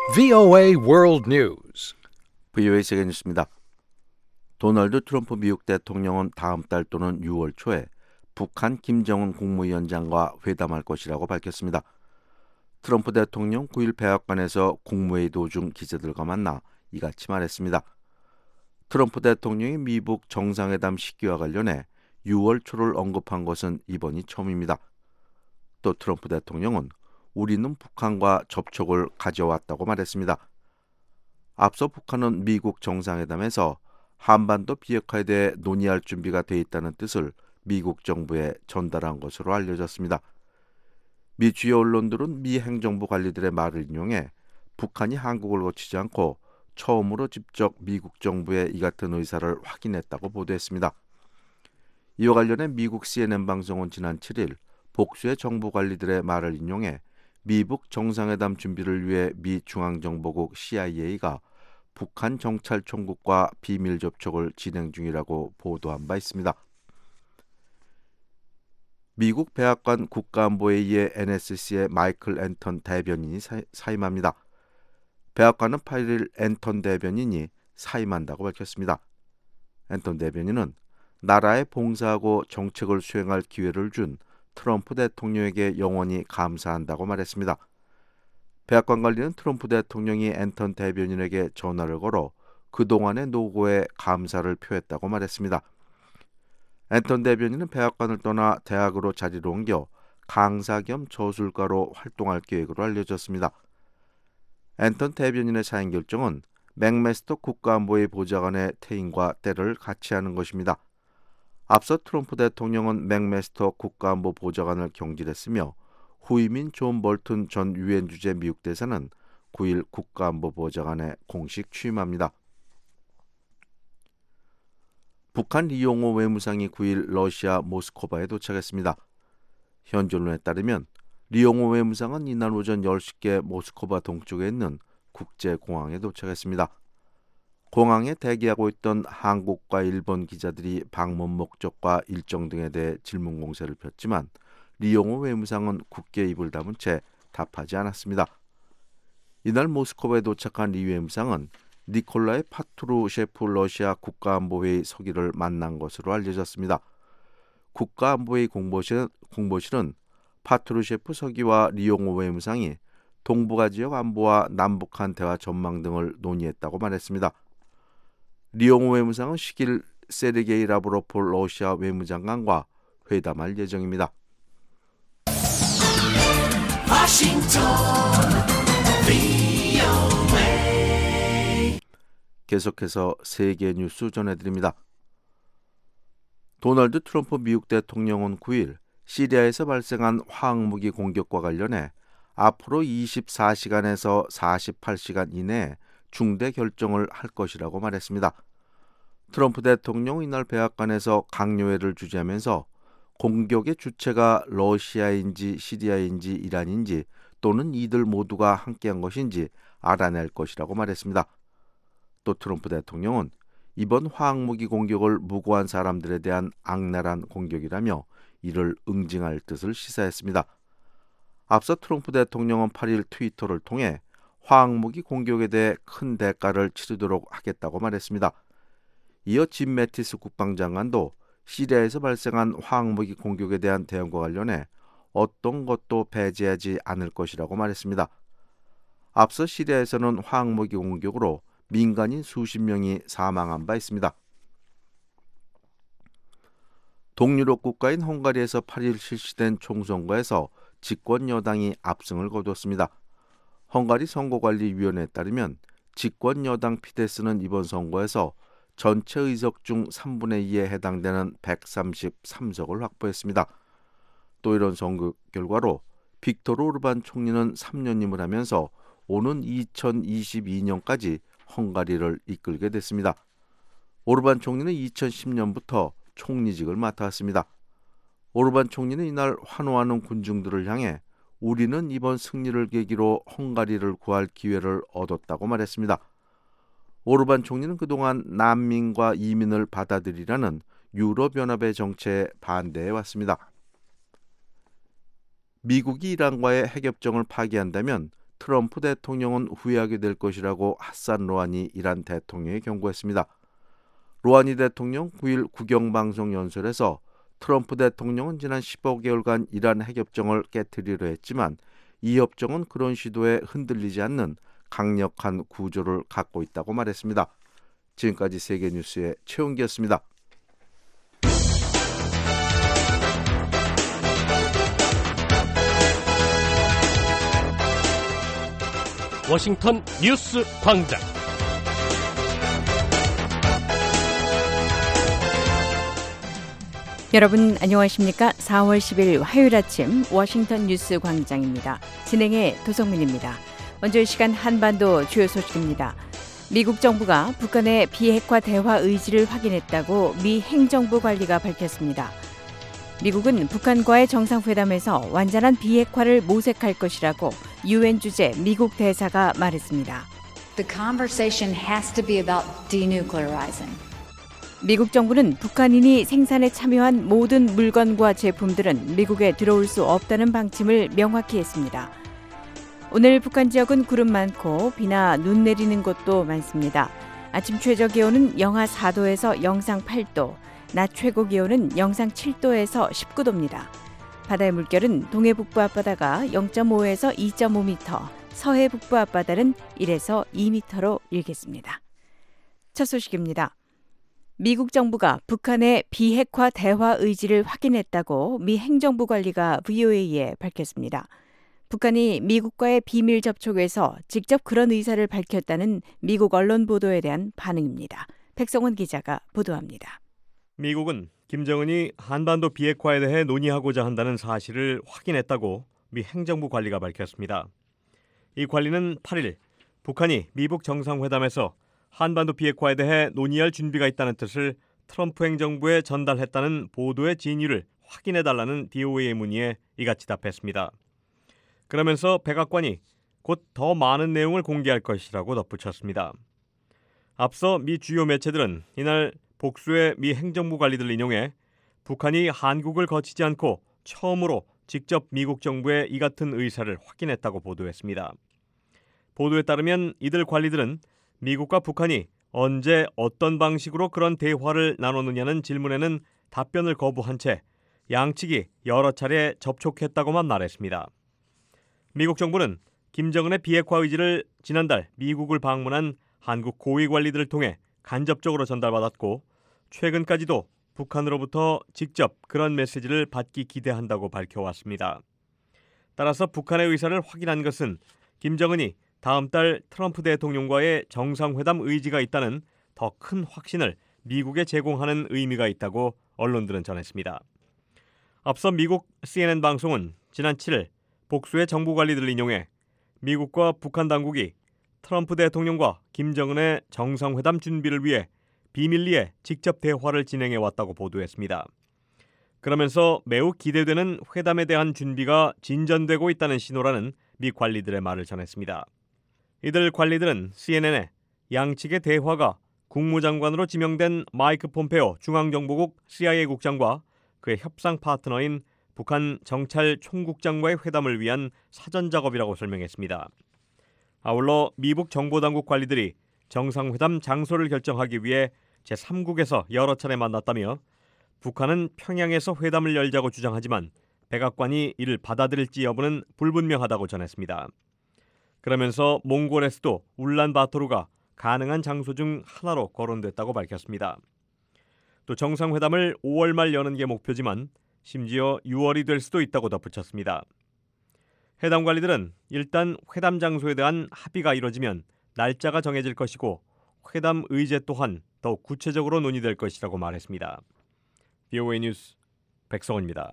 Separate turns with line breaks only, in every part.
VOA World News.
VOA 세계 뉴스입니다. 도널드 트럼프 미국 대통령은 다음 달 또는 6월 초에 북한 김정은 국무위원장과 회담할 것이라고 밝혔습니다. 트럼프 대통령 9일 백악관에서 국무회의 도중 기자들과 만나 이같이 말했습니다. 트럼프 대통령이 미국 정상회담 시기와 관련해 6월 초를 언급한 것은 이번이 처음입니다. 또 트럼프 대통령은 우리는 북한과 접촉을 가져왔다고 말했습니다. 앞서 북한은 미국 정상회담에서 한반도 비핵화에 대해 논의할 준비가 돼 있다는 뜻을 미국 정부에 전달한 것으로 알려졌습니다. 미 주요 언론들은 미 행정부 관리들의 말을 인용해 북한이 한국을 거치지 않고 처음으로 직접 미국 정부의 이 같은 의사를 확인했다고 보도했습니다. 이와 관련해 미국 CNN 방송은 지난 7일 복수의 정부 관리들의 말을 인용해 미북 정상회담 준비를 위해 미 중앙정보국 CIA가 북한 정찰총국과 비밀 접촉을 진행 중이라고 보도한 바 있습니다. 미국 백악관 국가안보회의의 NSC의 마이클 앤턴 대변인이 사임합니다. 백악관은 8일 앤턴 대변인이 사임한다고 밝혔습니다. 앤턴 대변인은 나라에 봉사하고 정책을 수행할 기회를 준 트럼프 대통령에게 영원히 감사한다고 말했습니다. 백악관 관리는 트럼프 대통령이 앤턴 대변인에게 전화를 걸어 그동안의 노고에 감사를 표했다고 말했습니다. 앤턴 대변인은 백악관을 떠나 대학으로 자리를 옮겨 강사 겸 저술가로 활동할 계획으로 알려졌습니다. 앤턴 대변인의 사임 결정은 맥메스터 국가안보회 보좌관의 퇴임과 때를 같이 하는 것입니다. 앞서 트럼프 대통령은 맥메스터 국가안보 보좌관을 경질했으며 후임인 존 볼튼 전 유엔 주재 미국 대사는 9일 국가안보 보좌관에 공식 취임합니다. 북한 리용호 외무상이 9일 러시아 모스크바에 도착했습니다. 현지 언론에 따르면 리용호 외무상은 이날 오전 10시께 모스크바 동쪽에 있는 국제공항에 도착했습니다. 공항에 대기하고 있던 한국과 일본 기자들이 방문 목적과 일정 등에 대해 질문 공세를 폈지만 리용호 외무상은 굳게 입을 다문 채 답하지 않았습니다. 이날 모스크바에 도착한 리 외무상은 니콜라이 파트루셰프 러시아 국가안보회의 서기를 만난 것으로 알려졌습니다. 국가안보회의 공보실은 파트루셰프 서기와 리용호 외무상이 동북아 지역 안보와 남북한 대화 전망 등을 논의했다고 말했습니다. 리용호 외무상은 10일 세르게이 라브로폴 러시아 외무장관과 회담할 예정입니다. 계속해서 세계 뉴스 전해드립니다. 도널드 트럼프 미국 대통령은 9일 시리아에서 발생한 화학무기 공격과 관련해 앞으로 24시간에서 48시간 이내에 중대 결정을 할 것이라고 말했습니다. 트럼프 대통령은 이날 백악관에서 강요회를 주재하면서 공격의 주체가 러시아인지 시리아인지 이란인지 또는 이들 모두가 함께한 것인지 알아낼 것이라고 말했습니다. 또 트럼프 대통령은 이번 화학무기 공격을 무고한 사람들에 대한 악랄한 공격이라며 이를 응징할 뜻을 시사했습니다. 앞서 트럼프 대통령은 8일 트위터를 통해 화학무기 공격에 대해 큰 대가를 치르도록 하겠다고 말했습니다. 이어 짐 매티스 국방장관도 시리아에서 발생한 화학무기 공격에 대한 대응과 관련해 어떤 것도 배제하지 않을 것이라고 말했습니다. 앞서 시리아에서는 화학무기 공격으로 민간인 수십 명이 사망한 바 있습니다. 동유럽 국가인 헝가리에서 8일 실시된 총선거에서 집권 여당이 압승을 거두었습니다. 헝가리 선거관리위원회에 따르면 집권 여당 피데스는 이번 선거에서 전체 의석 중 3분의 2에 해당되는 133석을 확보했습니다. 또 이런 선거 결과로 빅토르 오르반 총리는 3년임을 하면서 오는 2022년까지 헝가리를 이끌게 됐습니다. 오르반 총리는 2010년부터 총리직을 맡아왔습니다. 오르반 총리는 이날 환호하는 군중들을 향해 우리는 이번 승리를 계기로 헝가리를 구할 기회를 얻었다고 말했습니다. 오르반 총리는 그동안 난민과 이민을 받아들이라는 유럽연합의 정책에 반대해왔습니다. 미국이 이란과의 핵협정을 파기한다면 트럼프 대통령은 후회하게 될 것이라고 하산 로하니 이란 대통령이 경고했습니다. 로하니 대통령 9일 국영방송 연설에서 트럼프 대통령은 지난 15개월간 이란 핵협정을 깨뜨리려 했지만 이 협정은 그런 시도에 흔들리지 않는 강력한 구조를 갖고 있다고 말했습니다. 지금까지 세계뉴스의 최은기였습니다.
워싱턴 뉴스 광장.
여러분 안녕하십니까? 4월 10일 화요일 아침 워싱턴 뉴스 광장입니다. 진행의 도성민입니다. 먼저 이 시간 한반도 주요 소식입니다. 미국 정부가 북한의 비핵화 대화 의지를 확인했다고 미 행정부 관리가 밝혔습니다. 미국은 북한과의 정상회담에서 완전한 비핵화를 모색할 것이라고 유엔 주재 미국 대사가 말했습니다.
The conversation has to be about denuclearizing.
미국 정부는 북한인이 생산에 참여한 모든 물건과 제품들은 미국에 들어올 수 없다는 방침을 명확히 했습니다. 오늘 북한 지역은 구름 많고 비나 눈 내리는 곳도 많습니다. 아침 최저 기온은 영하 4도에서 영상 8도, 낮 최고 기온은 영상 7도에서 19도입니다. 바다의 물결은 동해 북부 앞바다가 0.5에서 2.5m, 서해 북부 앞바다는 1에서 2m로 일겠습니다. 첫 소식입니다. 미국 정부가 북한의 비핵화 대화 의지를 확인했다고 미 행정부 관리가 VOA에 밝혔습니다. 북한이 미국과의 비밀 접촉에서 직접 그런 의사를 밝혔다는 미국 언론 보도에 대한 반응입니다. 백성원 기자가 보도합니다.
미국은 김정은이 한반도 비핵화에 대해 논의하고자 한다는 사실을 확인했다고 미 행정부 관리가 밝혔습니다. 이 관리는 8일 북한이 미북 정상회담에서 한반도 비핵화에 대해 논의할 준비가 있다는 뜻을 트럼프 행정부에 전달했다는 보도의 진위를 확인해달라는 DOA의 문의에 이같이 답했습니다. 그러면서 백악관이 곧 더 많은 내용을 공개할 것이라고 덧붙였습니다. 앞서 미 주요 매체들은 이날 복수의 미 행정부 관리들 인용해 북한이 한국을 거치지 않고 처음으로 직접 미국 정부의 이 같은 의사를 확인했다고 보도했습니다. 보도에 따르면 이들 관리들은 미국과 북한이 언제 어떤 방식으로 그런 대화를 나눴느냐는 질문에는 답변을 거부한 채 양측이 여러 차례 접촉했다고만 말했습니다. 미국 정부는 김정은의 비핵화 의지를 지난달 미국을 방문한 한국 고위 관리들을 통해 간접적으로 전달받았고 최근까지도 북한으로부터 직접 그런 메시지를 받기 기대한다고 밝혀왔습니다. 따라서 북한의 의사를 확인한 것은 김정은이 다음 달 트럼프 대통령과의 정상회담 의지가 있다는 더 큰 확신을 미국에 제공하는 의미가 있다고 언론들은 전했습니다. 앞서 미국 CNN 방송은 지난 7일 복수의 정부 관리들을 인용해 미국과 북한 당국이 트럼프 대통령과 김정은의 정상회담 준비를 위해 비밀리에 직접 대화를 진행해 왔다고 보도했습니다. 그러면서 매우 기대되는 회담에 대한 준비가 진전되고 있다는 신호라는 미 관리들의 말을 전했습니다. 이들 관리들은 CNN에 양측의 대화가 국무장관으로 지명된 마이크 폼페오 중앙정보국 CIA 국장과 그의 협상 파트너인 북한 정찰 총국장과의 회담을 위한 사전 작업이라고 설명했습니다. 아울러 미북 정보당국 관리들이 정상회담 장소를 결정하기 위해 제3국에서 여러 차례 만났다며 북한은 평양에서 회담을 열자고 주장하지만 백악관이 이를 받아들일지 여부는 불분명하다고 전했습니다. 그러면서 몽골의 수도 울란바토르가 가능한 장소 중 하나로 거론됐다고 밝혔습니다. 또 정상회담을 5월 말 여는 게 목표지만 심지어 6월이 될 수도 있다고 덧붙였습니다. 해당 관리들은 일단 회담 장소에 대한 합의가 이뤄지면 날짜가 정해질 것이고 회담 의제 또한 더욱 구체적으로 논의될 것이라고 말했습니다. VOA 뉴스 백성원입니다.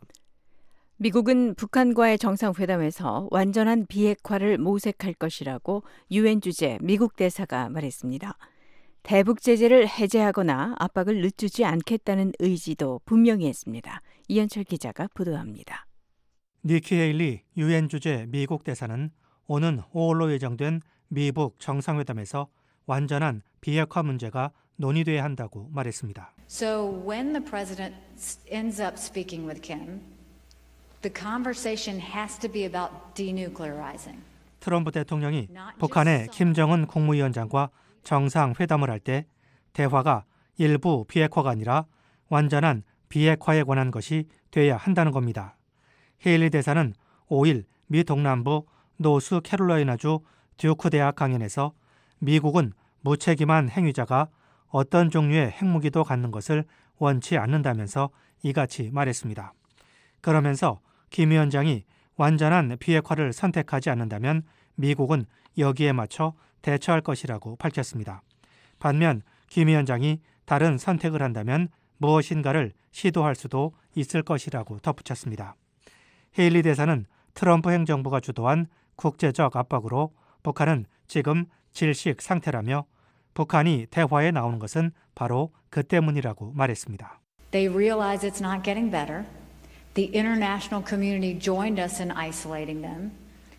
미국은 북한과의 정상회담에서 완전한 비핵화를 모색할 것이라고 유엔 주재 미국 대사가 말했습니다. 대북 제재를 해제하거나 압박을 늦추지 않겠다는 의지도 분명히 했습니다. 이현철 기자가 보도합니다.
니키 헤일리 유엔 주재 미국 대사는 오는 5월로 예정된 미북 정상회담에서 완전한 비핵화 문제가 논의돼야 한다고 말했습니다.
So when the president ends up speaking with Kim, the conversation has to be about denuclearizing.
트럼프 대통령이 북한의 김정은 국무위원장과 정상회담을 할 때 대화가 일부 비핵화가 아니라 완전한 비핵화에 관한 것이 돼야 한다는 겁니다. 헤일리 대사는 5일 미 동남부 노스캐롤라이나주 듀크 대학 강연에서 미국은 무책임한 행위자가 어떤 종류의 핵무기도 갖는 것을 원치 않는다면서 이같이 말했습니다. 그러면서 김 위원장이 완전한 비핵화를 선택하지 않는다면 미국은 여기에 맞춰 대처할 것이라고 밝혔습니다. 반면 김 위원장이 다른 선택을 한다면 무엇인가를 시도할 수도 있을 것이라고 덧붙였습니다. 헤일리 대사는 트럼프 행정부가 주도한 국제적 압박으로 북한은 지금 질식 상태라며 북한이 대화에 나오는 것은 바로 그 때문이라고 말했습니다.
They realize it's not getting better. The international community joined us in isolating them.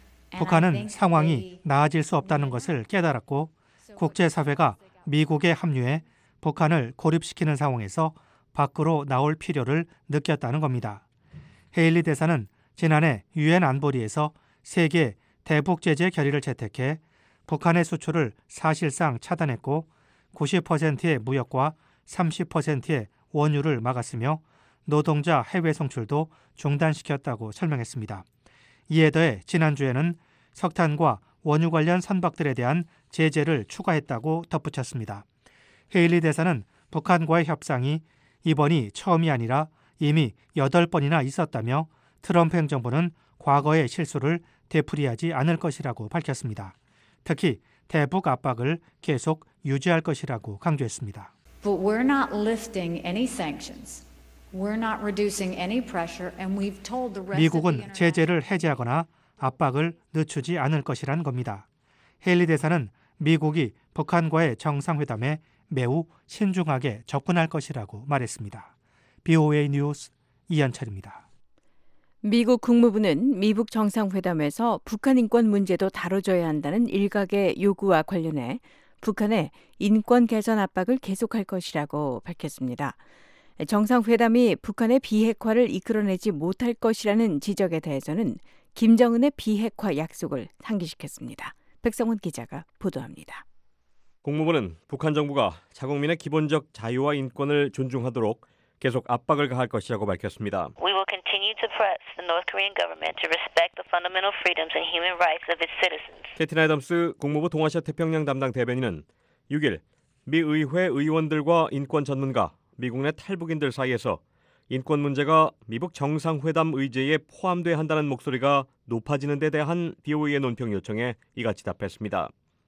북한은 상황이 나아질 수 없다는 것을 깨달았고 국제사회가 미국에 합류해 북한을 고립시키는 상황에서 밖으로 나올 필요를 느꼈다는 겁니다. 헤일리 대사는 지난해 유엔 안보리에서 세계 대북 제재 결의를 채택해 북한의 수출을 사실상 차단했고 90%의 무역과 30%의 원유를 막았으며 노동자 해외 송출도 중단시켰다고 설명했습니다. 이에 더해 지난주에는 석탄과 원유 관련 선박들에 대한 제재를 추가했다고 덧붙였습니다. 헤일리 대사는 북한과의 협상이 이번이 처음이 아니라 이미 8번이나 있었다며 트럼프 행정부는 과거의 실수를 되풀이하지 않을 것이라고 밝혔습니다. 특히 대북 압박을 계속 유지할 것이라고 강조했습니다.
But we're not lifting any sanctions. We're not reducing any pressure, and we've told the rest of the
미국은 제재를 해제하거나 압박을 늦추지 않을 것이란 겁니다. 헤일리 대사는 미국이 북한과의 정상회담에 매우 신중하게 접근할 것이라고 말했습니다. BOA 뉴스 이현철입니다.
미국 국무부는 미북 정상회담에서 북한 인권 문제도 다뤄줘야 한다는 일각의 요구와 관련해 북한의 인권 개선 압박을 계속할 것이라고 밝혔습니다. 정상회담이 북한의 비핵화를 이끌어내지 못할 것이라는 지적에 대해서는 김정은의 비핵화 약속을 상기시켰습니다. 백성원 기자가 보도합니다.
국무부는 북한 정부가 자국민의 기본적 자유와 인권을 존중하도록 계속 압박을 가할 것이라고 밝혔습니다.
We will continue to press the North Korean government to respect the fundamental freedoms and human rights of its citizens.
캐티나 애덤스 국무부 동아시아 태평양 담당 대변인은 6일 미 의회 의원들과 인권 전문가, 미국 내 탈북인들 사이에서 인권 문제가 미북 정상회담 의제에 포함돼야 한다는 목소리가 높아지는 데 대한 BOA의 논평 요청에 이같이 답했습니다.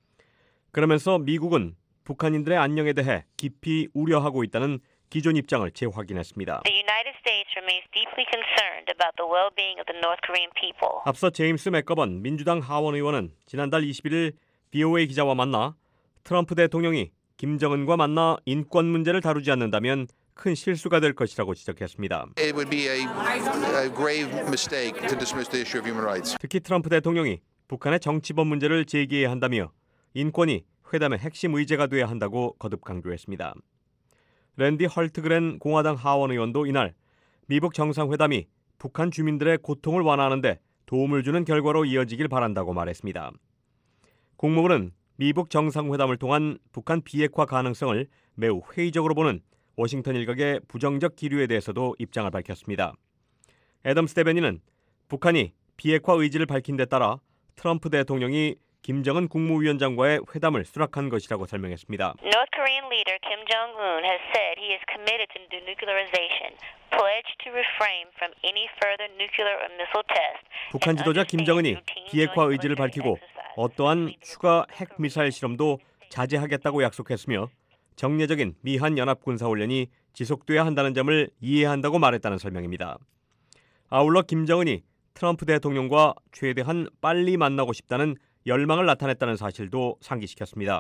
그러면서 미국은 북한인들의 안녕에 대해 깊이 우려하고 있다는 기존 입장을 재확인했습니다.
The United States remains deeply concerned about the well-being of the North Korean people.
앞서 제임스 맥거번 민주당 하원 의원은 지난달 21일 BOA 기자와 만나 트럼프 대통령이 김정은과 만나 인권 문제를 다루지 않는다면 큰 실수가 될 것이라고 지적했습니다.
It would be a grave mistake to dismiss the issue of human rights.
특히 트럼프 대통령이 북한의 정치범 문제를 제기해야 한다며 인권이 회담의 핵심 의제가 돼야 한다고 거듭 강조했습니다. 랜디 헐트그렌 공화당 하원 의원도 이날 미북 정상회담이 북한 주민들의 고통을 완화하는 데 도움을 주는 결과로 이어지길 바란다고 말했습니다. 국무부는 미북 정상회담을 통한 북한 비핵화 가능성을 매우 회의적으로 보는 워싱턴 일각의 부정적 기류에 대해서도 입장을 밝혔습니다. 애덤스 대변인은 북한이 비핵화 의지를 밝힌 데 따라 트럼프 대통령이 김정은 국무위원장과의 회담을 수락한 것이라고 설명했습니다.
North Korean leader Kim Jong-un has said he is committed to denuclearization, pledged to refrain from any further nuclear or missile tests.
북한 지도자 김정은이 비핵화 의지를 밝히고 어떠한 추가 핵 미사일 실험도 자제하겠다고 약속했으며 정례적인 미한 연합 군사훈련이 지속돼야 한다는 점을 이해한다고 말했다는 설명입니다. 아울러 김정은이 트럼프 대통령과 최대한 빨리 만나고 싶다는 열망을 나타냈다는 사실도 상기시켰습니다.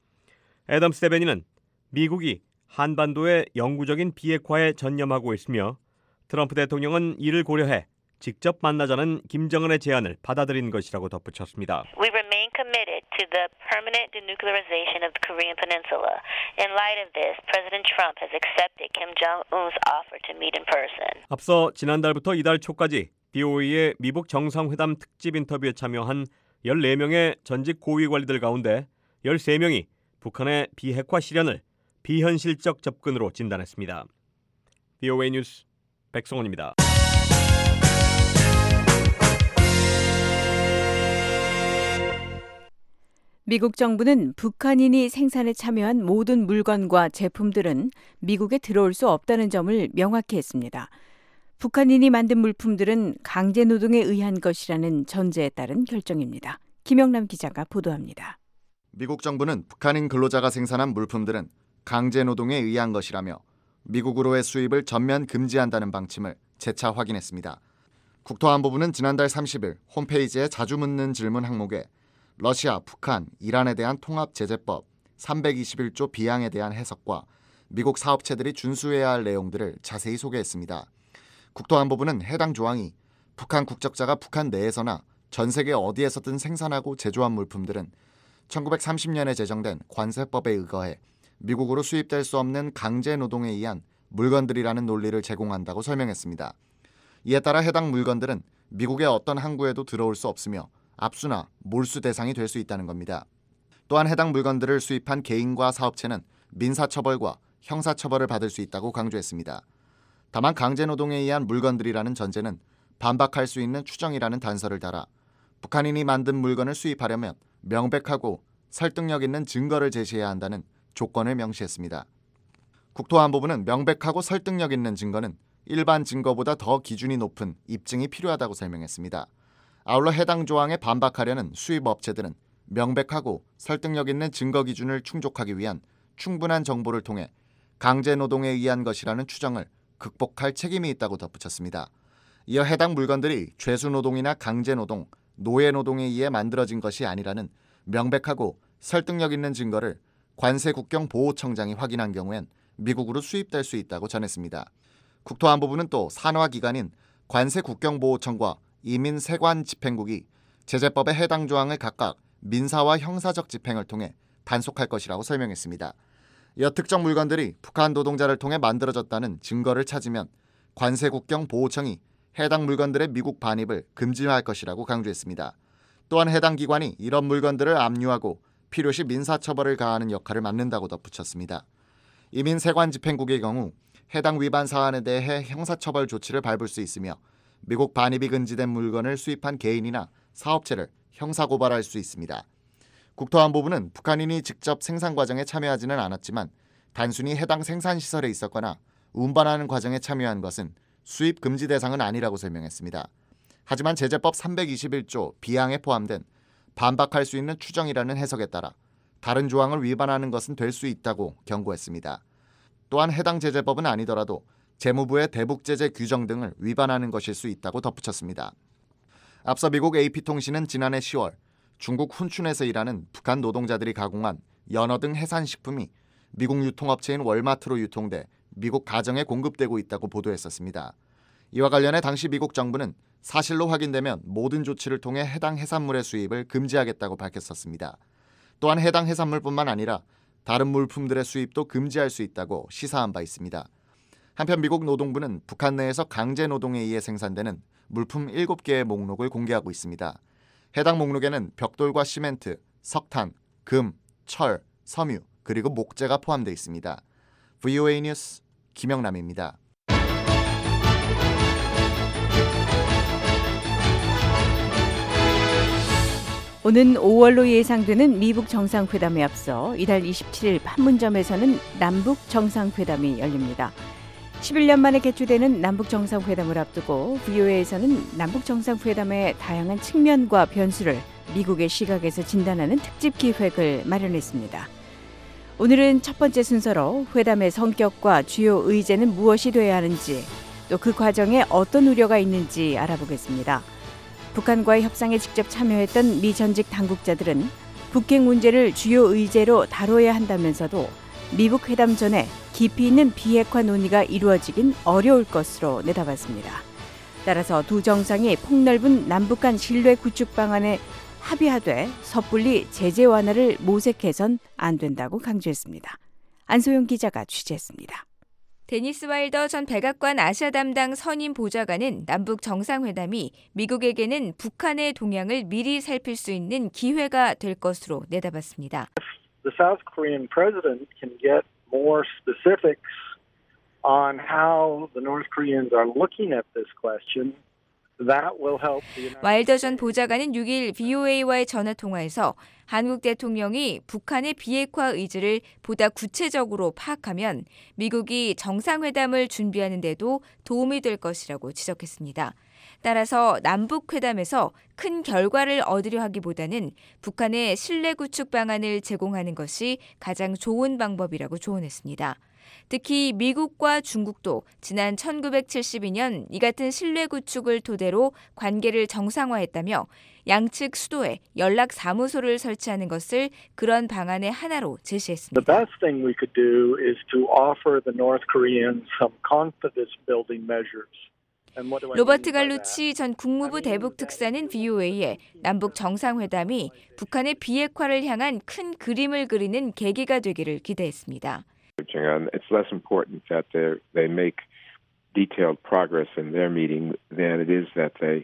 애덤스 대변인은 미국이 한반도의 영구적인 비핵화에 전념하고 있으며 트럼프 대통령은 이를 고려해 직접 만나자는 김정은의 제안을 받아들인 것이라고 덧붙였습니다.
We remain committed to the permanent denuclearization of the Korean Peninsula. In light of this, President Trump has accepted Kim Jong-un's offer to meet in person.
앞서 지난달부터 이달 초까지 BOA의 미북 정상회담 특집 인터뷰에 참여한 14명의 전직 고위 관리들 가운데 13명이 북한의 비핵화 실현을 비현실적 접근으로 진단했습니다. VOA 뉴스 백성원입니다.
미국 정부는 북한인이 생산에 참여한 모든 물건과 제품들은 미국에 들어올 수 없다는 점을 명확히 했습니다. 북한인이 만든 물품들은 강제노동에 의한 것이라는 전제에 따른 결정입니다. 김영남 기자가 보도합니다.
미국 정부는 북한인 근로자가 생산한 물품들은 강제노동에 의한 것이라며 미국으로의 수입을 전면 금지한다는 방침을 재차 확인했습니다. 국토안보부는 지난달 30일 홈페이지에 자주 묻는 질문 항목에 러시아, 북한, 이란에 대한 통합제재법 321조 비항에 대한 해석과 미국 사업체들이 준수해야 할 내용들을 자세히 소개했습니다. 국토안보부는 해당 조항이 북한 국적자가 북한 내에서나 전 세계 어디에서든 생산하고 제조한 물품들은 1930년에 제정된 관세법에 의거해 미국으로 수입될 수 없는 강제노동에 의한 물건들이라는 논리를 제공한다고 설명했습니다. 이에 따라 해당 물건들은 미국의 어떤 항구에도 들어올 수 없으며 압수나 몰수 대상이 될 수 있다는 겁니다. 또한 해당 물건들을 수입한 개인과 사업체는 민사처벌과 형사처벌을 받을 수 있다고 강조했습니다. 다만 강제노동에 의한 물건들이라는 전제는 반박할 수 있는 추정이라는 단서를 달아 북한인이 만든 물건을 수입하려면 명백하고 설득력 있는 증거를 제시해야 한다는 조건을 명시했습니다. 국토안보부는 명백하고 설득력 있는 증거는 일반 증거보다 더 기준이 높은 입증이 필요하다고 설명했습니다. 아울러 해당 조항에 반박하려는 수입업체들은 명백하고 설득력 있는 증거 기준을 충족하기 위한 충분한 정보를 통해 강제노동에 의한 것이라는 추정을 극복할 책임이 있다고 덧붙였습니다. 이어 해당 물건들이 죄수노동이나 강제노동, 노예노동에 의해 만들어진 것이 아니라는 명백하고 설득력 있는 증거를 관세국경보호청장이 확인한 경우엔 미국으로 수입될 수 있다고 전했습니다. 국토안보부는 또 산하기관인 관세국경보호청과 이민세관집행국이 제재법의 해당 조항을 각각 민사와 형사적 집행을 통해 단속할 것이라고 설명했습니다. 이어 특정 물건들이 북한 노동자를 통해 만들어졌다는 증거를 찾으면 관세국경보호청이 해당 물건들의 미국 반입을 금지할 것이라고 강조했습니다. 또한 해당 기관이 이런 물건들을 압류하고 필요시 민사처벌을 가하는 역할을 맡는다고 덧붙였습니다. 이민세관집행국의 경우 해당 위반 사안에 대해 형사처벌 조치를 밟을 수 있으며 미국 반입이 금지된 물건을 수입한 개인이나 사업체를 형사고발할 수 있습니다. 국토안보부는 북한인이 직접 생산 과정에 참여하지는 않았지만 단순히 해당 생산시설에 있었거나 운반하는 과정에 참여한 것은 수입 금지 대상은 아니라고 설명했습니다. 하지만 제재법 321조 비항에 포함된 반박할 수 있는 추정이라는 해석에 따라 다른 조항을 위반하는 것은 될 수 있다고 경고했습니다. 또한 해당 제재법은 아니더라도 재무부의 대북제재 규정 등을 위반하는 것일 수 있다고 덧붙였습니다. 앞서 미국 AP통신은 지난해 10월 중국 훈춘에서 일하는 북한 노동자들이 가공한 연어 등 해산식품이 미국 유통업체인 월마트로 유통돼 미국 가정에 공급되고 있다고 보도했었습니다. 이와 관련해 당시 미국 정부는 사실로 확인되면 모든 조치를 통해 해당 해산물의 수입을 금지하겠다고 밝혔었습니다. 또한 해당 해산물뿐만 아니라 다른 물품들의 수입도 금지할 수 있다고 시사한 바 있습니다. 한편 미국 노동부는 북한 내에서 강제노동에 의해 생산되는 물품 7개의 목록을 공개하고 있습니다. 해당 목록에는 벽돌과 시멘트, 석탄, 금, 철, 섬유, 그리고 목재가 포함되어 있습니다. VOA 뉴스 김영남입니다.
오는 5월로 예상되는 미북 정상회담에 앞서 이달 27일 판문점에서는 남북 정상회담이 열립니다. 11년 만에 개최되는 남북 정상회담을 앞두고 VOA에서는 남북 정상회담의 다양한 측면과 변수를 미국의 시각에서 진단하는 특집 기획을 마련했습니다. 오늘은 첫 번째 순서로 회담의 성격과 주요 의제는 무엇이 돼야 하는지, 또 그 과정에 어떤 우려가 있는지 알아보겠습니다. 북한과의 협상에 직접 참여했던 미 전직 당국자들은 북핵 문제를 주요 의제로 다뤄야 한다면서도 미북 회담 전에 깊이 있는 비핵화 논의가 이루어지긴 어려울 것으로 내다봤습니다. 따라서 두 정상이 폭넓은 남북 간 신뢰 구축 방안에 합의하되 섣불리 제재 완화를 모색해선 안 된다고 강조했습니다. 안소영 기자가 취재했습니다. 데니스 와일더 전 백악관 아시아 담당 선임 보좌관은 남북 정상회담이 미국에게는 북한의 동향을 미리 살필 수 있는 기회가 될 것으로 내다봤습니다.
The South Korean president can get more specifics on how the North Koreans are looking at this question.
와일더 전 보좌관은 6일 VOA와의 전화통화에서 한국 대통령이 북한의 비핵화 의지를 보다 구체적으로 파악하면 미국이 정상회담을 준비하는 데도 도움이 될 것이라고 지적했습니다. 따라서 남북회담에서 큰 결과를 얻으려 하기보다는 북한의 신뢰 구축 방안을 제공하는 것이 가장 좋은 방법이라고 조언했습니다. 특히 미국과 중국도 지난 1972년 이 같은 신뢰 구축을 토대로 관계를 정상화했다며 양측 수도에 연락 사무소를 설치하는 것을 그런 방안의 하나로 제시했습니다.
The best thing we could do is to offer the North Koreans some confidence building measures.
로버트 갈루치 전 국무부 대북 특사는 VOA에 남북 정상회담이 북한의 비핵화를 향한 큰 그림을 그리는 계기가 되기를 기대했습니다.
It's less important that they make detailed progress in their meeting than it is that they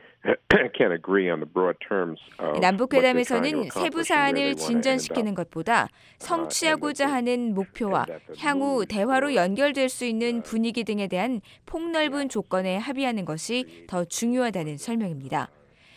can agree on the broad terms.
남북회담에서는 세부 사안을 진전시키는 것보다 성취하고자 하는 목표와 향후 대화로 연결될 수 있는 분위기 등에 대한 폭넓은 조건에 합의하는 것이 더 중요하다는 설명입니다.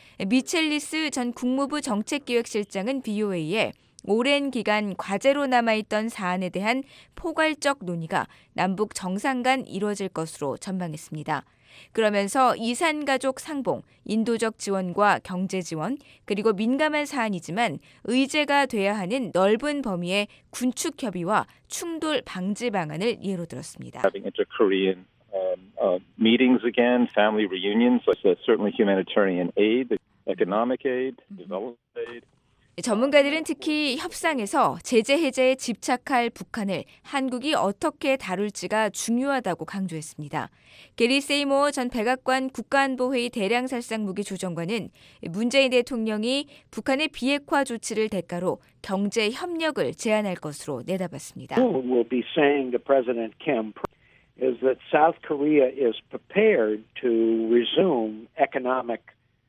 미첼리스 전 국무부 정책기획실장은 VOA에 오랜 기간 과제로 남아있던 사안에 대한 포괄적 논의가 남북 정상 간 이루어질 것으로 전망했습니다. 그러면서 이산가족 상봉, 인도적 지원과 경제 지원, 그리고 민감한 사안이지만 의제가 돼야 하는 넓은 범위의 군축 협의와 충돌 방지 방안을 예로 들었습니다.
Inter-Korean meetings again, family reunions, certainly humanitarian aid, economic aid, development aid.
전문가들은 특히 협상에서 제재 해제에 집착할 북한을 한국이 어떻게 다룰지가 중요하다고 강조했습니다. 게리 세이모어 전 백악관 국가안보회의 대량살상무기 조정관은 문재인 대통령이 북한의 비핵화 조치를 대가로 경제 협력을 제안할 것으로 내다봤습니다.
We'll be saying to President Kim is that South Korea is prepared to resume economic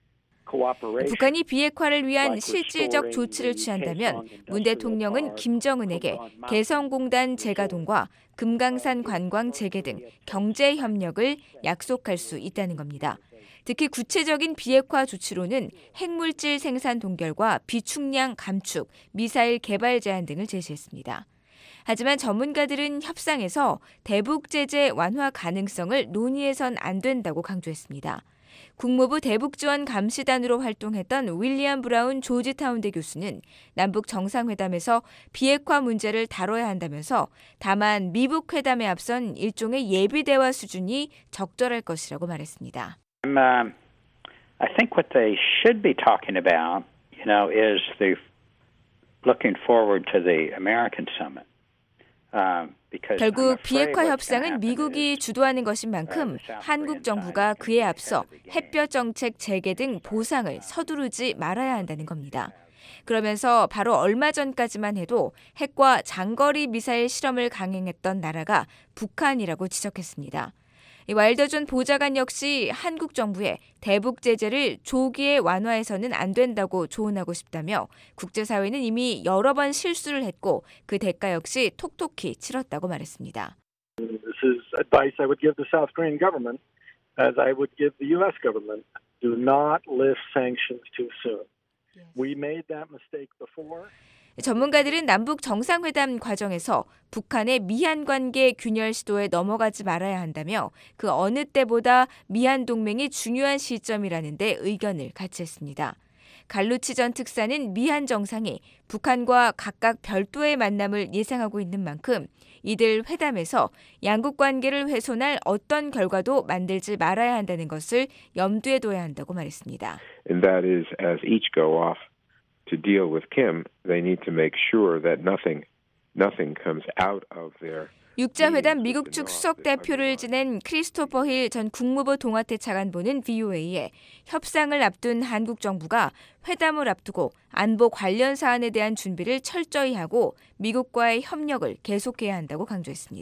북한이 비핵화를 위한 실질적 조치를 취한다면 문 대통령은 김정은에게 개성공단 재가동과 금강산 관광 재개 등 경제 협력을 약속할 수 있다는 겁니다. 특히 구체적인 비핵화 조치로는 핵물질 생산 동결과 비축량 감축, 미사일 개발 제한 등을 제시했습니다. 하지만 전문가들은 협상에서 대북 제재 완화 가능성을 논의해선 안 된다고 강조했습니다. 국무부 대북지원 감시단으로 활동했던 윌리엄 브라운 조지타운대 교수는 남북 정상회담에서 비핵화 문제를 다뤄야 한다면서 다만 미북 회담에 앞선 일종의 예비대화 수준이 적절할 것이라고 말했습니다.
I think what they should be talking about, is the looking forward to the American summit.
결국 비핵화 협상은 미국이 주도하는 것인 만큼 한국 정부가 그에 앞서 햇볕 정책 재개 등 보상을 서두르지 말아야 한다는 겁니다. 그러면서 바로 얼마 전까지만 해도 핵과 장거리 미사일 실험을 강행했던 나라가 북한이라고 지적했습니다. 와일더 전 보좌관 역시 한국 정부의 대북 제재를 조기에 완화해서는 안 된다고 조언하고 싶다며 국제사회는 이미 여러 번 실수를 했고 그 대가 역시 톡톡히 치렀다고 말했습니다.
This is advice I would give the South Korean government as I would give the U.S. government. Do not lift sanctions too soon. We made that mistake before.
전문가들은 남북 정상회담 과정에서 북한의 미한 관계 균열 시도에 넘어가지 말아야 한다며 그 어느 때보다 미한 동맹이 중요한 시점이라는 데 의견을 같이 했습니다. 갈루치 전 특사는 미한 정상이 북한과 각각 별도의 만남을 예상하고 있는 만큼 이들 회담에서 양국 관계를 훼손할 어떤 결과도 만들지 말아야 한다는 것을 염두에 둬야 한다고 말했습니다.
And that is as each go off to deal with Kim, they need to make sure that nothing comes out of their
6자 회담 미국 측 수석 대표를 지낸 크리스토퍼 힐 전 국무부 동아태 차관보는 VOA에 협상을 앞둔 한국 정부가 회담을 앞두고 안보 관련 사안에 대한 준비를 철저히 하고 미국과의 협력을 계속해야 한다고 강조했습니다.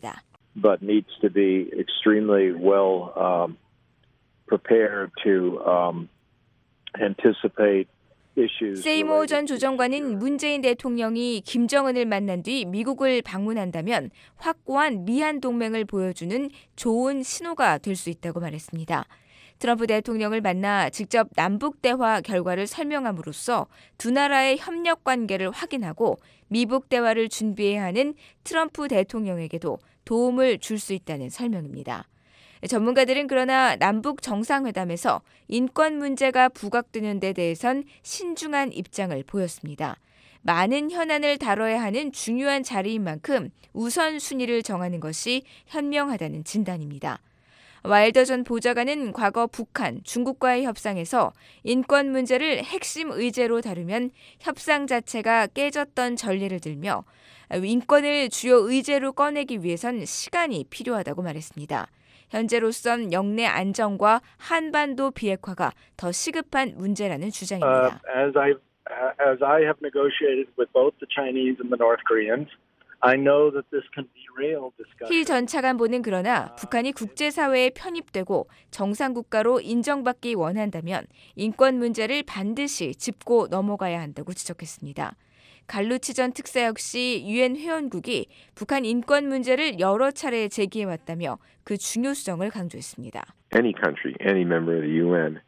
but needs to be extremely well prepared to anticipate issues.
세이모 전 조정관은 문재인 대통령이 김정은을 만난 뒤 미국을 방문한다면 확고한 미한 동맹을 보여주는 좋은 신호가 될 수 있다고 말했습니다. 트럼프 대통령을 만나 직접 남북 대화 결과를 설명함으로써 두 나라의 협력 관계를 확인하고 미북 대화를 준비해야 하는 트럼프 대통령에게도 도움을 줄 수 있다는 설명입니다. 전문가들은 그러나 남북 정상회담에서 인권 문제가 부각되는 데 대해선 신중한 입장을 보였습니다. 많은 현안을 다뤄야 하는 중요한 자리인 만큼 우선순위를 정하는 것이 현명하다는 진단입니다. 와일더 전 보좌관은 과거 북한, 중국과의 협상에서 인권 문제를 핵심 의제로 다루면 협상 자체가 깨졌던 전례를 들며 인권을 주요 의제로 꺼내기 위해선 시간이 필요하다고 말했습니다. 현재로선 영내 안정과 한반도 비핵화가 더 시급한 문제라는 주장입니다.
As I have negotiated with both the Chinese and the North Koreans, I know that this can derail discussion.
힐 전 차관보는 그러나 북한이 국제사회에 편입되고 정상국가로 인정받기 원한다면 인권 문제를 반드시 짚고 넘어가야 한다고 지적했습니다. 갈루치 전 특사 역시 유엔 회원국이 북한 인권 문제를 여러 차례 제기해왔다며 그 중요성을 강조했습니다.
Any country, any member of the UN,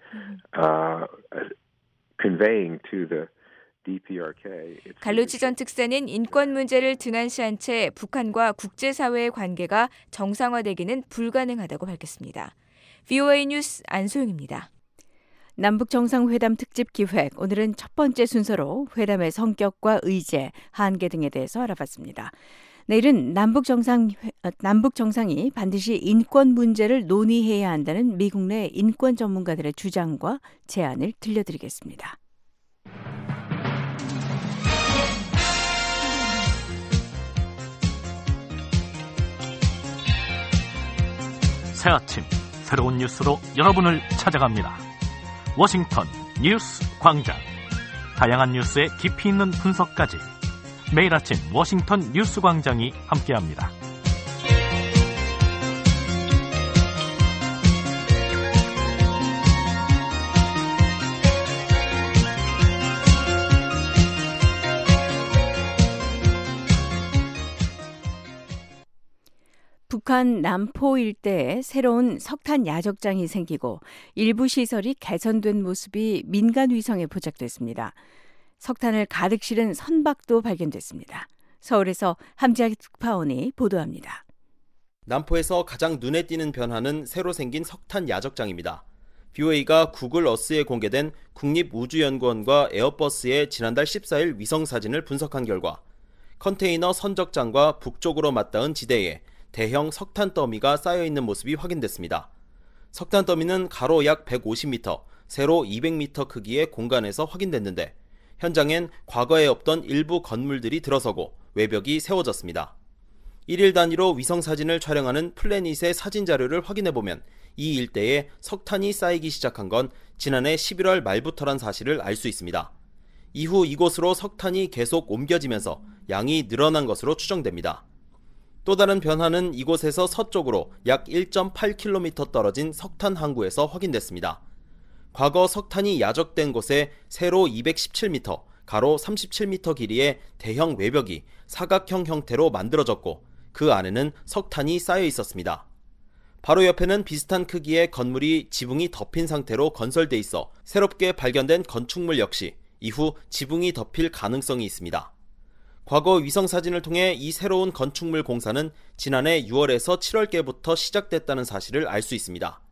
conveying to the DPRK.
갈루치 전 특사는 인권 문제를 등한시한 채 북한과 국제사회의 관계가 정상화되기는 불가능하다고 밝혔습니다. VOA 뉴스 안소영입니다. 남북정상회담 특집 기획, 오늘은 첫 번째 순서로 회담의 성격과 의제, 한계 등에 대해서 알아봤습니다. 내일은 남북정상이 반드시 인권 문제를 논의해야 한다는 미국 내 인권 전문가들의 주장과 제안을 들려드리겠습니다.
새 아침 새로운 뉴스로 여러분을 찾아갑니다. 워싱턴 뉴스 광장. 다양한 뉴스의 깊이 있는 분석까지 매일 아침 워싱턴 뉴스 광장이 함께합니다.
북한 남포 일대에 새로운 석탄 야적장이 생기고 일부 시설이 개선된 모습이 민간 위성에 포착됐습니다. 석탄을 가득 실은 선박도 발견됐습니다. 서울에서 함지아 특파원이 보도합니다.
남포에서 가장 눈에 띄는 변화는 새로 생긴 석탄 야적장입니다. VOA가 구글 어스에 공개된 국립우주연구원과 에어버스의 지난달 14일 위성사진을 분석한 결과 컨테이너 선적장과 북쪽으로 맞닿은 지대에 대형 석탄 더미가 쌓여있는 모습이 확인됐습니다. 석탄 더미는 가로 약 150m, 세로 200m 크기의 공간에서 확인됐는데 현장엔 과거에 없던 일부 건물들이 들어서고 외벽이 세워졌습니다. 1일 단위로 위성사진을 촬영하는 플래닛의 사진 자료를 확인해보면 이 일대에 석탄이 쌓이기 시작한 건 지난해 11월 말부터란 사실을 알 수 있습니다. 이후 이곳으로 석탄이 계속 옮겨지면서 양이 늘어난 것으로 추정됩니다. 또 다른 변화는 이곳에서 서쪽으로 약 1.8km 떨어진 석탄 항구에서 확인됐습니다. 과거 석탄이 야적된 곳에 세로 217m, 가로 37m 길이의 대형 외벽이 사각형 형태로 만들어졌고 그 안에는 석탄이 쌓여 있었습니다. 바로 옆에는 비슷한 크기의 건물이 지붕이 덮인 상태로 건설돼 있어 새롭게 발견된 건축물 역시 이후 지붕이 덮일 가능성이 있습니다. 과거 위성사진을 통해 이 새로운 건축물 공사는 지난해 6월에서 7월께부터 시작됐다는 사실을 알 수 있습니다.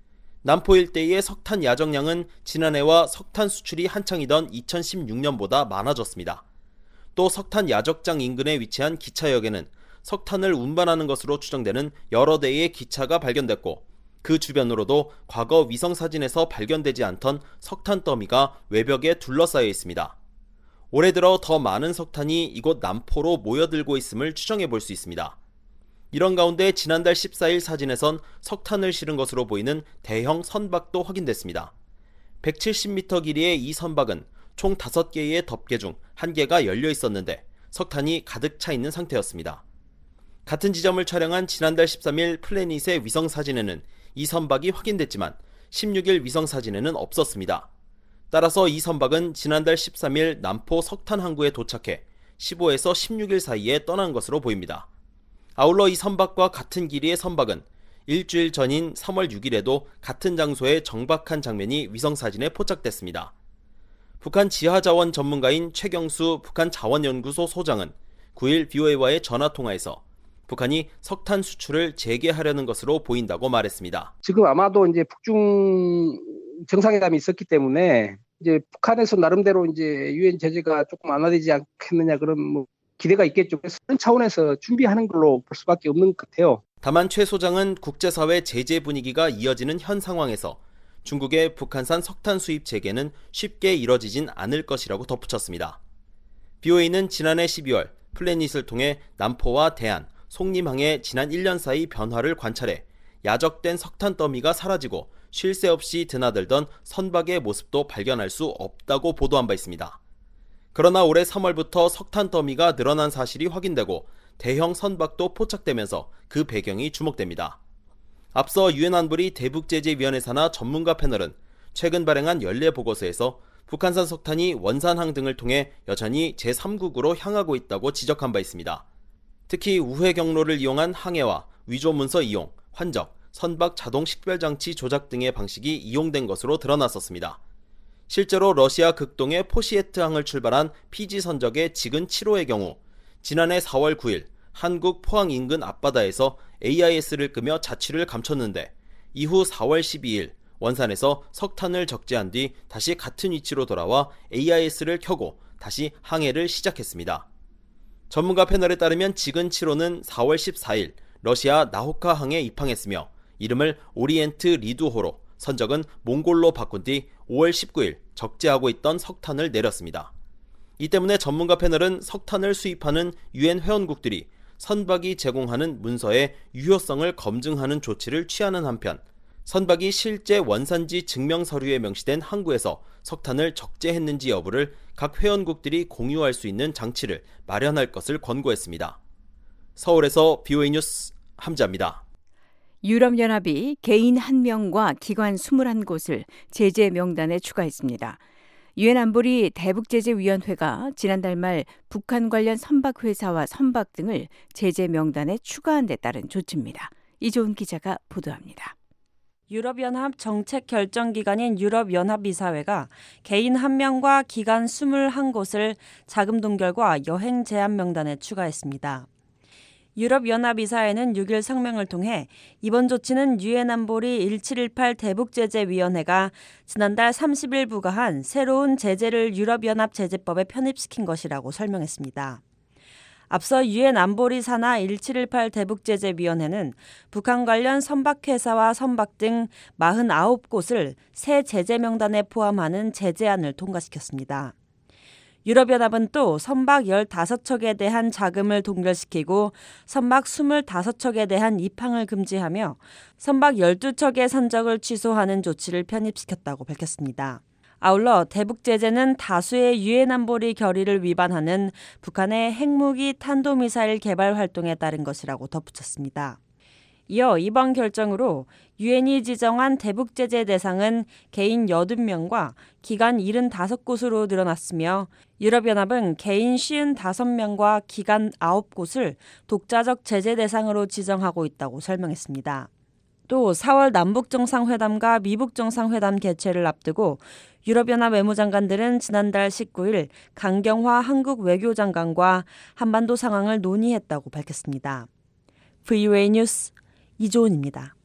남포 일대의 석탄 야적량은 지난해와 석탄 수출이 한창이던 2016년보다 많아졌습니다. 또 석탄 야적장 인근에 위치한 기차역에는 석탄을 운반하는 것으로 추정되는 여러 대의 기차가 발견됐고 그 주변으로도 과거 위성사진에서 발견되지 않던 석탄 더미가 외벽에 둘러싸여 있습니다. 올해 들어 더 많은 석탄이 이곳 남포로 모여들고 있음을 추정해 볼 수 있습니다. 이런 가운데 지난달 14일 사진에선 석탄을 실은 것으로 보이는 대형 선박도 확인됐습니다. 170m 길이의 이 선박은 총 5개의 덮개 중 1개가 열려 있었는데 석탄이 가득 차 있는 상태였습니다. 같은 지점을 촬영한 지난달 13일 플래닛의 위성사진에는 이 선박이 확인됐지만 16일 위성사진에는 없었습니다. 따라서 이 선박은 지난달 13일 남포 석탄 항구에 도착해 15에서 16일 사이에 떠난 것으로 보입니다. 아울러 이 선박과 같은 길이의 선박은 일주일 전인 3월 6일에도 같은 장소에 정박한 장면이 위성사진에 포착됐습니다. 북한 지하자원 전문가인 최경수 북한자원연구소 소장은 9일 VOA와의 전화통화에서 북한이 석탄 수출을 재개하려는 것으로 보인다고 말했습니다.
지금 아마도 이제 북중 정상회담이 있었기 때문에 이제 북한에서 나름대로 이제 유엔 제재가 조금 완화되지 않겠느냐 그런 뭐 기대가 있겠죠. 그래서 그런 차원에서 준비하는 걸로 볼 수밖에 없는 것 같아요.
다만 최 소장은 국제사회 제재 분위기가 이어지는 현 상황에서 중국의 북한산 석탄 수입 재개는 쉽게 이뤄지진 않을 것이라고 덧붙였습니다. BOA는 지난해 12월 플래닛을 통해 남포와 대안, 송림항의 지난 1년 사이 변화를 관찰해 야적된 석탄 더미가 사라지고 쉴 새 없이 드나들던 선박의 모습도 발견할 수 없다고 보도한 바 있습니다. 그러나 올해 3월부터 석탄 더미가 늘어난 사실이 확인되고 대형 선박도 포착되면서 그 배경이 주목됩니다. 앞서 유엔 안보리 대북제재위원회 산하 전문가 패널은 최근 발행한 연례 보고서에서 북한산 석탄이 원산항 등을 통해 여전히 제3국으로 향하고 있다고 지적한 바 있습니다. 특히 우회 경로를 이용한 항해와 위조 문서 이용, 환적, 선박 자동 식별장치 조작 등의 방식이 이용된 것으로 드러났었습니다. 실제로 러시아 극동의 포시에트항을 출발한 피지 선적의 지근 7호의 경우 지난해 4월 9일 한국 포항 인근 앞바다에서 AIS를 끄며 자취를 감췄는데 이후 4월 12일 원산에서 석탄을 적재한 뒤 다시 같은 위치로 돌아와 AIS를 켜고 다시 항해를 시작했습니다. 전문가 패널에 따르면 지근 7호는 4월 14일 러시아 나호카항에 입항했으며 이름을 오리엔트 리두호로 선적은 몽골로 바꾼 뒤 5월 19일 적재하고 있던 석탄을 내렸습니다. 이 때문에 전문가 패널은 석탄을 수입하는 유엔 회원국들이 선박이 제공하는 문서의 유효성을 검증하는 조치를 취하는 한편 선박이 실제 원산지 증명 서류에 명시된 항구에서 석탄을 적재했는지 여부를 각 회원국들이 공유할 수 있는 장치를 마련할 것을 권고했습니다. 서울에서 BOA 뉴스 함자입니다.
유럽연합이 개인 1명과 기관 21곳을 제재 명단에 추가했습니다. 유엔 안보리 대북제재위원회가 지난달 말 북한 관련 선박회사와 선박 등을 제재 명단에 추가한 데 따른 조치입니다. 이조은 기자가 보도합니다.
유럽연합 정책결정기관인 유럽연합이사회가 개인 1명과 기관 21곳을 자금 동결과 여행 제한 명단에 추가했습니다. 유럽연합이사회는 6일 성명을 통해 이번 조치는 유엔 안보리 1718 대북제재위원회가 지난달 30일 부과한 새로운 제재를 유럽연합 제재법에 편입시킨 것이라고 설명했습니다. 앞서 유엔 안보리 산하 1718 대북제재위원회는 북한 관련 선박회사와 선박 등 49곳을 새 제재 명단에 포함하는 제재안을 통과시켰습니다. 유럽연합은 또 선박 15척에 대한 자금을 동결시키고 선박 25척에 대한 입항을 금지하며 선박 12척의 선적을 취소하는 조치를 편입시켰다고 밝혔습니다. 아울러 대북제재는 다수의 유엔 안보리 결의를 위반하는 북한의 핵무기 탄도미사일 개발 활동에 따른 것이라고 덧붙였습니다. 이어 이번 결정으로 유엔이 지정한 대북제재 대상은 개인 80명과 기관 75곳으로 늘어났으며 유럽연합은 개인 55명과 기관 9곳을 독자적 제재 대상으로 지정하고 있다고 설명했습니다. 또 4월 남북정상회담과 미북정상회담 개최를 앞두고 유럽연합 외무장관들은 지난달 19일 강경화 한국 외교장관과 한반도 상황을 논의했다고 밝혔습니다. VOA 뉴스 이조은입니다.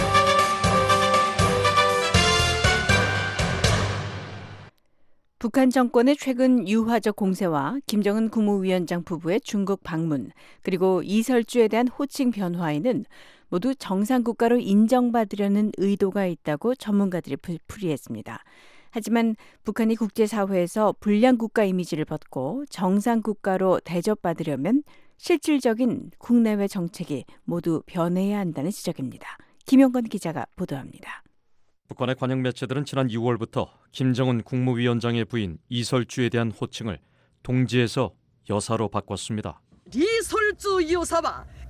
북한 정권의 최근 유화적 공세와 김정은 국무위원장 부부의 중국 방문, 그리고 이설주에 대한 호칭 변화에는 모두 정상국가로 인정받으려는 의도가 있다고 전문가들이 풀이했습니다. 하지만 북한이 국제사회에서 불량국가 이미지를 벗고 정상국가로 대접받으려면 실질적인 국내외 정책이 모두 변해야 한다는 지적입니다. 김영건 기자가 보도합니다.
북한의 관영 매체들은 지난 6월부터 김정은 국무위원장의 부인 이설주에 대한 호칭을 동지에서 여사로 바꿨습니다.
리설주 여사와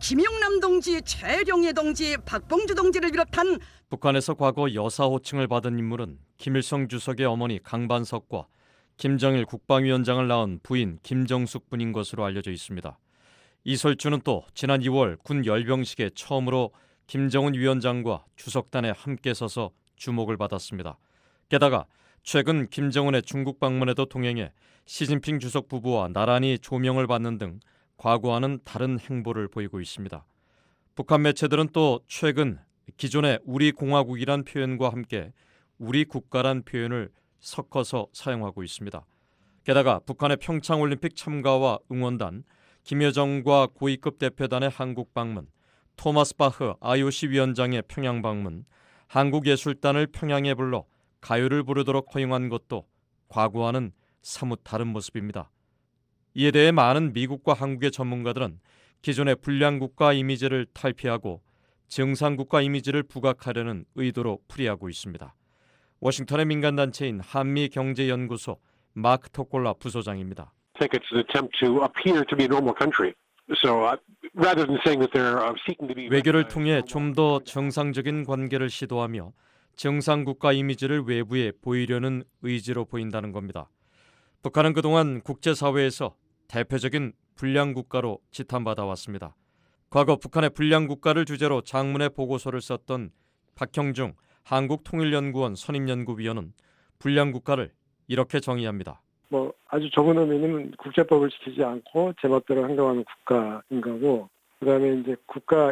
김용남 동지, 최룡해 동지, 박봉주 동지를 비롯한
북한에서 과거 여사 호칭을 받은 인물은 김일성 주석의 어머니 강반석과 김정일 국방위원장을 낳은 부인 김정숙 분인 것으로 알려져 있습니다. 이설주는 또 지난 2월 군 열병식에 처음으로 김정은 위원장과 주석단에 함께 서서 주목을 받았습니다. 게다가 최근 김정은의 중국 방문에도 동행해 시진핑 주석 부부와 나란히 조명을 받는 등 과거와는 다른 행보를 보이고 있습니다. 북한 매체들은 또 최근 기존의 우리 공화국이란 표현과 함께 우리 국가란 표현을 섞어서 사용하고 있습니다. 게다가 북한의 평창올림픽 참가와 응원단, 김여정과 고위급 대표단의 한국 방문, 토마스 바흐 IOC 위원장의 평양 방문, 한국예술단을 평양에 불러 가요를 부르도록 허용한 것도 과거와는 사뭇 다른 모습입니다. 이에 대해 많은 미국과 한국의 전문가들은 기존의 불량국가 이미지를 탈피하고 정상국가 이미지를 부각하려는 의도로 풀이하고 있습니다. 워싱턴의 민간단체인 한미경제연구소 마크 토콜라 부소장입니다.
I think it's an attempt to appear to be a normal country. So rather than saying that they're seeking to be
외교를 통해 좀 더 정상적인 관계를 시도하며 정상국가 이미지를 외부에 보이려는 의지로 보인다는 겁니다. 북한은 그동안 국제사회에서 대표적인 불량국가로 지탄받아 왔습니다. 과거 북한의 불량국가를 주제로 장문의 보고서를 썼던 박형중 한국통일연구원 선임연구위원은 불량국가를 이렇게 정의합니다.
아주 좁은 의미는 국제법을 지키지 않고 제멋대로 행동하는 국가인 거고, 그다음에 이제 국가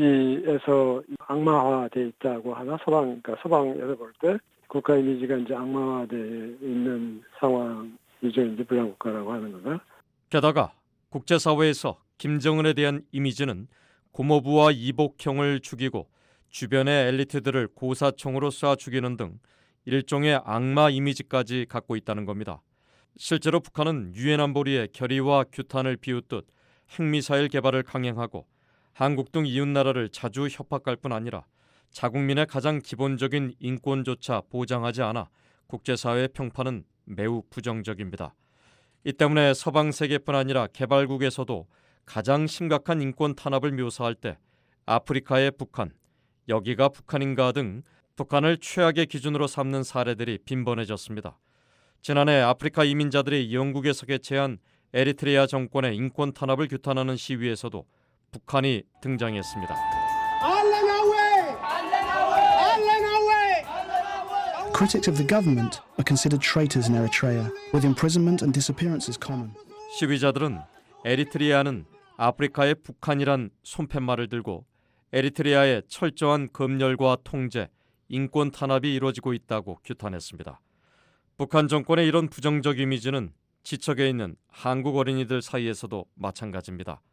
이미지에서 악마화돼 있다고 하나, 서방에서 볼 때 국가 이미지가 이제 악마화돼 있는 상황이죠. 이제 불량국가라고 하는 거가.
게다가 국제사회에서 김정은에 대한 이미지는 고모부와 이복형을 죽이고 주변의 엘리트들을 고사총으로 쏴 죽이는 등 일종의 악마 이미지까지 갖고 있다는 겁니다. 실제로 북한은 유엔 안보리의 결의와 규탄을 비웃듯 핵미사일 개발을 강행하고 한국 등 이웃나라를 자주 협박할 뿐 아니라 자국민의 가장 기본적인 인권조차 보장하지 않아 국제사회의 평판은 매우 부정적입니다. 이 때문에 서방 세계뿐 아니라 개발국에서도 가장 심각한 인권 탄압을 묘사할 때 아프리카의 북한, 여기가 북한인가 등 북한을 최악의 기준으로 삼는 사례들이 빈번해졌습니다. 지난해 아프리카 이민자들이 영국에서 개최한 에리트레아 정권의 인권 탄압을 규탄하는 시위에서도 북한이 등장했습니다.
Critics of the government are considered traitors in Eritrea, with imprisonment and disappearances common.
시위자들은 에리트리아는 아프리카의 북한이란 손팻말을 들고 에리트리아의 철저한 검열과 통제, 인권 탄압이 이루어지고 있다고 규탄했습니다. 북한 정권의 이런 부정적 이미지는 지척에 있는 한국 어린이들 사이에서도 마찬가지입니다.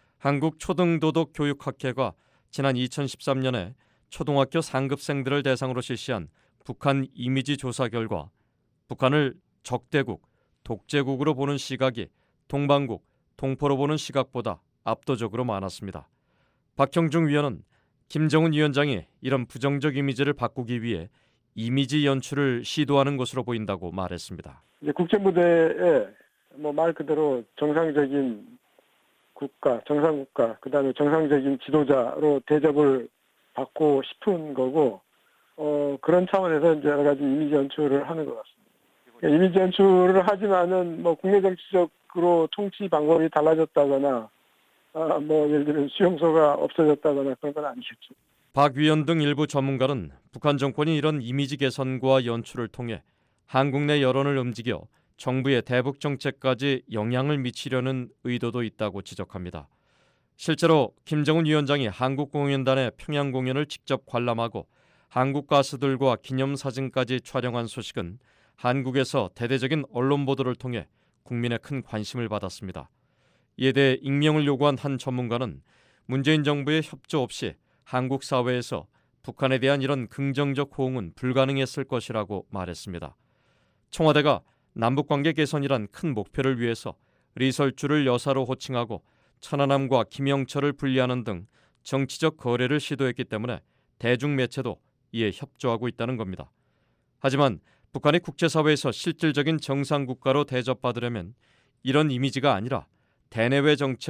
한국초등도덕교육학회가 지난 2013년에 초등학교 상급생들을 대상으로 실시한 북한 이미지 조사 결과 북한을 적대국, 독재국으로 보는 시각이 동방국, 동포로 보는 시각보다 압도적으로 많았습니다. 박형중 위원은 김정은 위원장이 이런 부정적 이미지를 바꾸기 위해 이미지 연출을 시도하는 것으로 보인다고 말했습니다.
이제 국제 무대에 말 그대로 정상적인 국가, 정상국가, 그다음에 정상적인 지도자로 대접을 받고 싶은 거고, 그런 차원에서 이제 여러 가지 이미지 연출을 하는 것 같습니다. 이미지 연출을 하지만은 국내 정치적으로 통치 방법이 달라졌다거나, 예를 들면 수용소가 없어졌다거나 그런 건 아니겠죠.
박 위원 등 일부 전문가는 북한 정권이 이런 이미지 개선과 연출을 통해 한국 내 여론을 움직여 정부의 대북 정책까지 영향을 미치려는 의도도 있다고 지적합니다. 실제로 김정은 위원장이 한국 공연단의 평양 공연을 직접 관람하고 한국 가수들과 기념사진까지 촬영한 소식은 한국에서 대대적인 언론 보도를 통해 국민의 큰 관심을 받았습니다. 이에 대해 익명을 요구한 한 전문가는 문재인 정부의 협조 없이 한국 사회에서 북한에 대한 이런 긍정적 호응은 불가능했을 것이라고 말했습니다. 청와대가 남북관계 개선이란 큰 목표를 위해서 리설주를 여사로 호칭하고 천안함과 김영철을 분리하는 등 정치적 거래를 시도했기 때문에 대중매체도 이에 협조하고 있다는 겁니다. 하지만 북한이 국제사회에서 실질적인 정상국가로 대접받으려면 이런 이미지가 아니라 대내외 정책을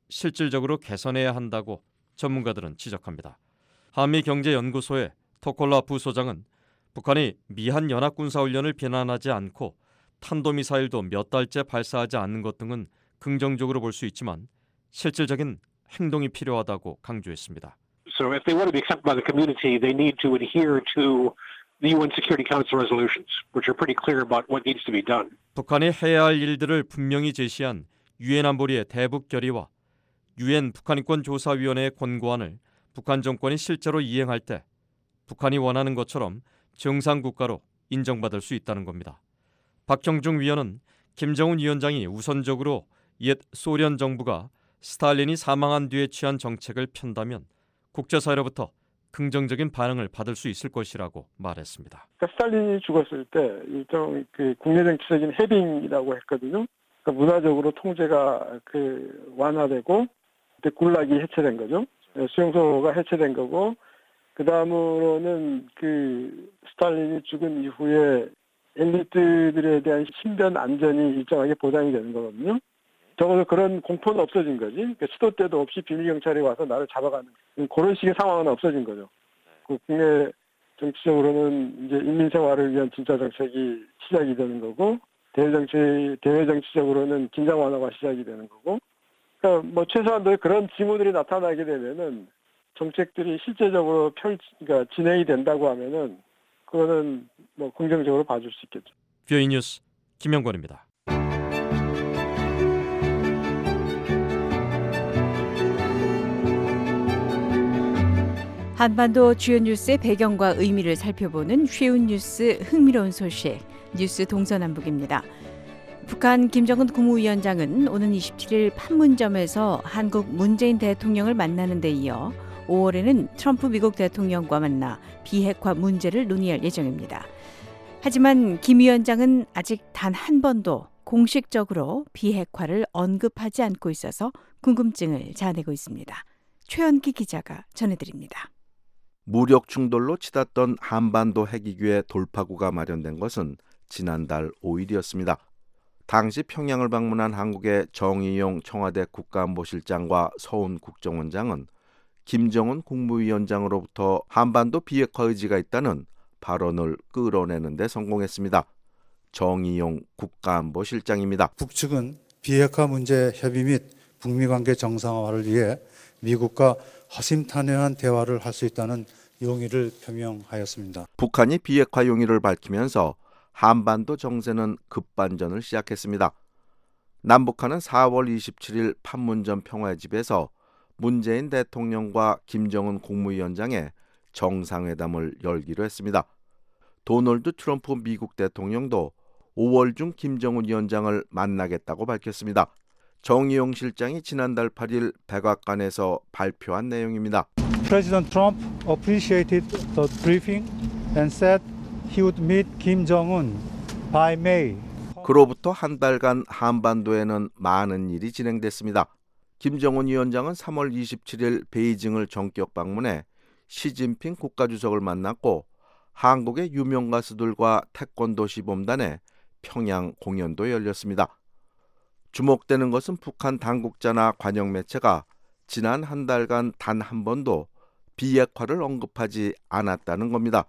실질적으로 개선해야 한다고 전문가들은 지적합니다. 한미경제연구소의 토콜라 부소장은 북한이 미한 연합군사훈련을 비난하지 않고 탄도미사일도 몇 달째 발사하지 않는 것 등은 긍정적으로 볼 수 있지만 실질적인 행동이 필요하다고 강조했습니다.
So if they want to be accepted by the community, they need to adhere to the UN Security Council resolutions, which are pretty clear about what needs to be done.
북한이 해야 할 일들을 분명히 제시한 유엔 안보리의 대북 결의와 유엔 북한인권조사위원회의 권고안을 북한 정권이 실제로 이행할 때 북한이 원하는 것처럼 정상국가로 인정받을 수 있다는 겁니다. 박형중 위원은 김정은 위원장이 우선적으로 옛 소련 정부가 스탈린이 사망한 뒤에 취한 정책을 편다면 국제사회로부터 긍정적인 반응을 받을 수 있을 것이라고 말했습니다.
스탈린이 죽었을 때 일정 국내 정치적인 해빙이라고 했거든요. 그러니까 문화적으로 통제가 완화되고 그때 굴락이 해체된 거죠. 수용소가 해체된 거고 그 다음으로는 스탈린이 죽은 이후에 엘리트들에 대한 신변 안전이 일정하게 보장이 되는 거거든요. 적어도 그런 공포는 없어진 거지. 그러니까 시도 때도 없이 비밀경찰이 와서 나를 잡아가는 그런 식의 상황은 없어진 거죠. 국내 정치적으로는 이제 인민생활을 위한 진짜 정책이 시작이 되는 거고 대외 정치적으로는 긴장 완화가 시작이 되는 거고. 그러니까 최소한 그런 징후들이 나타나게 되면은 정책들이 실제적으로 그러니까 진행이 된다고 하면은 그거는 긍정적으로 봐줄 수 있겠죠.
뷰이 뉴스 김영권입니다.
한반도 주요 뉴스의 배경과 의미를 살펴보는 쉬운 뉴스 흥미로운 소식 뉴스 동서남북입니다. 북한 김정은 국무위원장은 오는 27일 판문점에서 한국 문재인 대통령을 만나는 데 이어 5월에는 트럼프 미국 대통령과 만나 비핵화 문제를 논의할 예정입니다. 하지만 김 위원장은 아직 단 한 번도 공식적으로 비핵화를 언급하지 않고 있어서 궁금증을 자아내고 있습니다. 최연기 기자가 전해드립니다.
무력 충돌로 치닫던 한반도 핵위기의 돌파구가 마련된 것은 지난달 5일이었습니다. 당시 평양을 방문한 한국의 정의용 청와대 국가안보실장과 서훈 국정원장은 김정은 국무위원장으로부터 한반도 비핵화 의지가 있다는 발언을 끌어내는 데 성공했습니다. 정의용 국가안보실장입니다.
북측은 비핵화 문제 협의 및 북미 관계 정상화를 위해 미국과 허심탄회한 대화를 할 수 있다는 용의를 표명하였습니다.
북한이 비핵화 용의를 밝히면서 한반도 정세는 급반전을 시작했습니다. 남북한은 4월 27일 판문점 평화의 집에서 문재인 대통령과 김정은 국무위원장의 정상회담을 열기로 했습니다. 도널드 트럼프 미국 대통령도 5월 중 김정은 위원장을 만나겠다고 밝혔습니다. 정의용 실장이 지난달 8일 백악관에서 발표한 내용입니다.
President Trump appreciated the briefing and said he would meet Kim Jong-un by May.
그로부터 한 달간 한반도에는 많은 일이 진행됐습니다. 김정은 위원장은 3월 27일 베이징을 전격 방문해 시진핑 국가주석을 만났고 한국의 유명 가수들과 태권도 시범단의 평양 공연도 열렸습니다. 주목되는 것은 북한 당국자나 관영 매체가 지난 한 달간 단 한 번도 비핵화를 언급하지 않았다는 겁니다.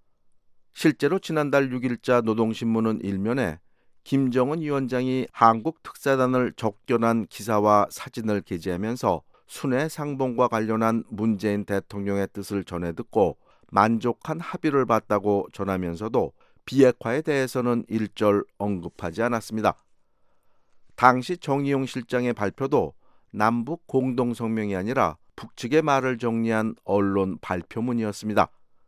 실제로 지난달 6일자 노동신문은 일면에 김정은 위원장이 한국 특사단을 접견한 기사와 사진을 게재하면서 순회 상봉과 관련한 문재인 대통령의 뜻을 전해 듣고 만족한 합의를 봤다고 전하면서도 비핵화에 대해서는 일절 언급하지 않았습니다. 당시 정의용 실장의 발표도 남북 공동성명이 아니라 북측의 말을 정리한 언론 발표문이었습니다.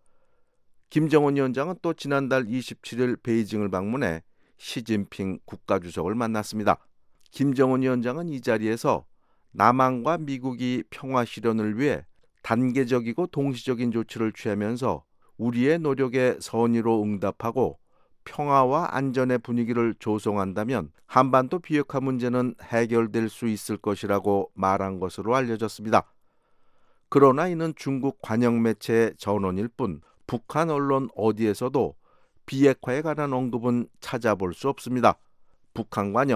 김정은 위원장은 또 지난달 27일 베이징을 방문해 시진핑 국가주석을 만났습니다. 김정은 위원장은 이 자리에서 남한과 미국이 평화 실현을 위해 단계적이고 동시적인 조치를 취하면서 우리의 노력에 선의로 응답하고 평화와 안전의 분위기를 조성한다면 한반도 비핵화 문제는 해결될 수 있을 것이라고 말한 것으로 알려졌습니다. 그러나 이는 중국 관영 매체의 전언일 뿐 북한 언론 어디에서도 비핵화에 관한 언급은 찾아볼 수 없습니다. 북한 관영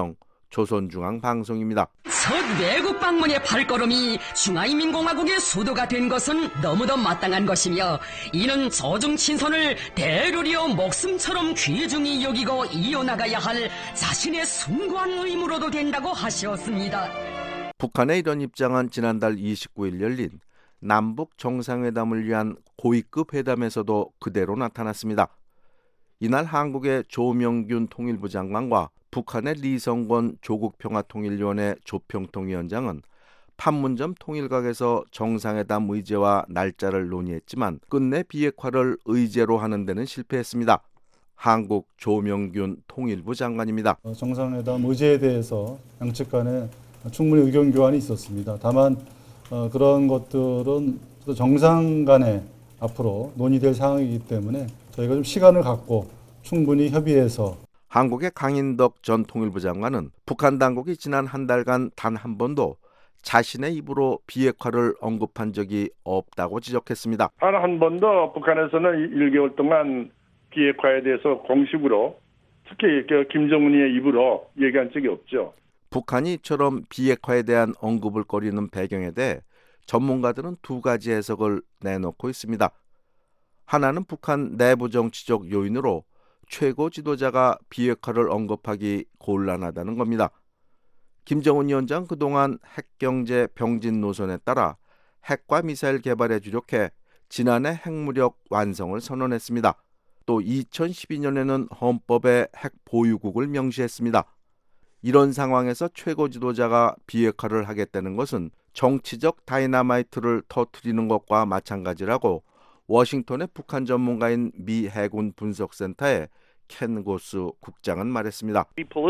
조선중앙방송입니다.
첫 외국 방문의 발걸음이 중화인민공화국의 수도가 된 것은 너무도 마땅한 것이며 이는 저중 친선을 대르리어 목숨처럼 귀중히 여기고 이어나가야 할 자신의 숭고한 의무로도 된다고 하시었습니다.
북한의 이런 입장은 지난달 29일 열린 남북 정상회담을 위한 고위급 회담에서도 그대로 나타났습니다. 이날 한국의 조명균 통일부 장관과 북한의 리성권 조국평화통일위원회 조평통위원장은 판문점 통일각에서 정상회담 의제와 날짜를 논의했지만 끝내 비핵화를 의제로 하는 데는 실패했습니다. 한국 조명균 통일부 장관입니다.
정상회담 의제에 대해서 양측 간에 충분히 의견 교환이 있었습니다. 다만 그런 것들은 정상 간에 앞으로 논의될 사항이기 때문에 저희가 좀 시간을 갖고 충분히 협의해서.
한국의 강인덕 전 통일부 장관은 북한 당국이 지난 한 달간 단 한 번도 자신의 입으로 비핵화를 언급한 적이 없다고 지적했습니다.
단 한 번도 북한에서는 1개월 동안 비핵화에 대해서 공식으로 특히 김정은이의 입으로 얘기한 적이 없죠.
북한이 이처럼 비핵화에 대한 언급을 꺼리는 배경에 대해 전문가들은 두 가지 해석을 내놓고 있습니다. 하나는 북한 내부 정치적 요인으로 최고 지도자가 비핵화를 언급하기 곤란하다는 겁니다. 김정은 위원장 그동안 핵경제 병진 노선에 따라 핵과 미사일 개발에 주력해 지난해 핵무력 완성을 선언했습니다. 또 2012년에는 헌법에 핵 보유국을 명시했습니다. 이런 상황에서 최고 지도자가 비핵화를 하겠다는 것은 정치적 다이나마이트를 터뜨리는 것과 마찬가지라고 워싱턴의 북한 전문가인 미 해군 분석센터의 켄 고스 국장은 말했습니다.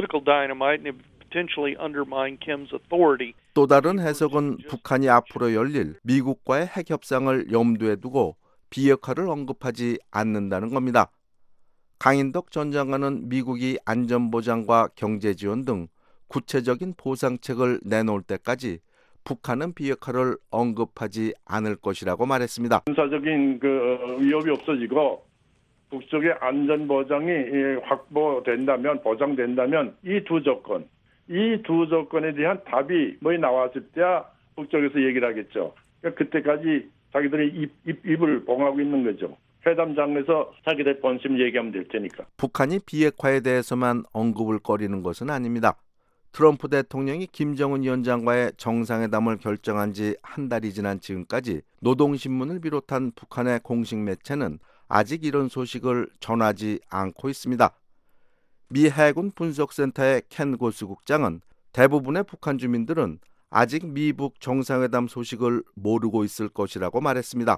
또 다른 해석은 북한이 앞으로 열릴 미국과의 핵 협상을 염두에 두고 비핵화를 언급하지 않는다는 겁니다. 강인덕 전 장관은 미국이 안전보장과 경제지원 등 구체적인 보상책을 내놓을 때까지 북한은 비핵화를 언급하지 않을 것이라고 말했습니다.
군사적인 위협이 없어지고 북쪽의 안전보장이 확보된다면, 보장된다면 이 두 조건에 대한 답이 나왔을 때야 북쪽에서 얘기를 하겠죠. 그러니까 그때까지 자기들이 입을 봉하고 있는 거죠. 회담장에서 자기들 본심 얘기하면 될 테니까.
북한이 비핵화에 대해서만 언급을 꺼리는 것은 아닙니다. 트럼프 대통령이 김정은 위원장과의 정상회담을 결정한 지 한 달이 지난 지금까지 노동신문을 비롯한 북한의 공식 매체는 아직 이런 소식을 전하지 않고 있습니다. 미 해군 분석센터의 켄 고스 국장은 대부분의 북한 주민들은 아직 미북 정상회담 소식을 모르고 있을 것이라고 말했습니다.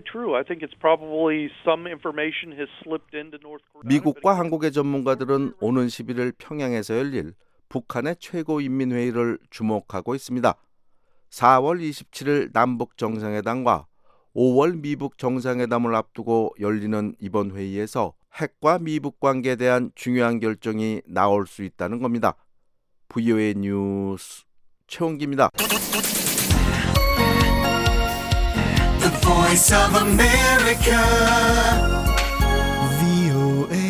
미국과 한국의 전문가들은 오는 11일 평양에서 열릴 북한의 최고인민회의를 주목하고 있습니다. 4월 27일 남북 정상회담과 5월 미북 정상회담을 앞두고 열리는 이번 회의에서 핵과 미북 관계에 대한 중요한 결정이 나올 수 있다는 겁니다. VOA 뉴스 최원기입니다.
The Voice of America, VOA.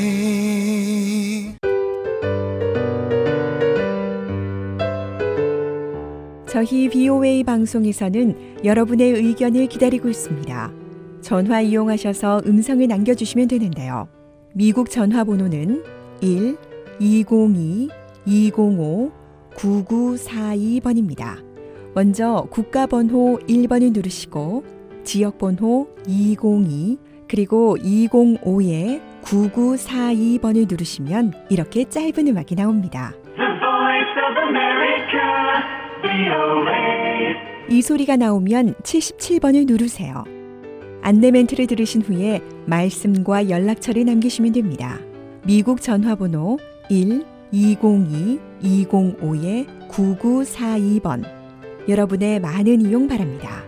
저희 VOA 방송에서는 여러분의 의견을 기다리고 있습니다. 전화 이용하셔서 음성을 남겨주시면 되는데요. 미국 전화번호는 1-202-205-9942번입니다. 먼저 국가번호 1번을 누르시고 지역번호 202 그리고 205-9942번을 누르시면 이렇게 짧은 음악이 나옵니다.
The Voice of America, VOA.
이 소리가 나오면 77번을 누르세요. 안내 멘트를 들으신 후에 말씀과 연락처를 남기시면 됩니다. 미국 전화번호 1-202-205-9942번. 여러분의 많은 이용 바랍니다.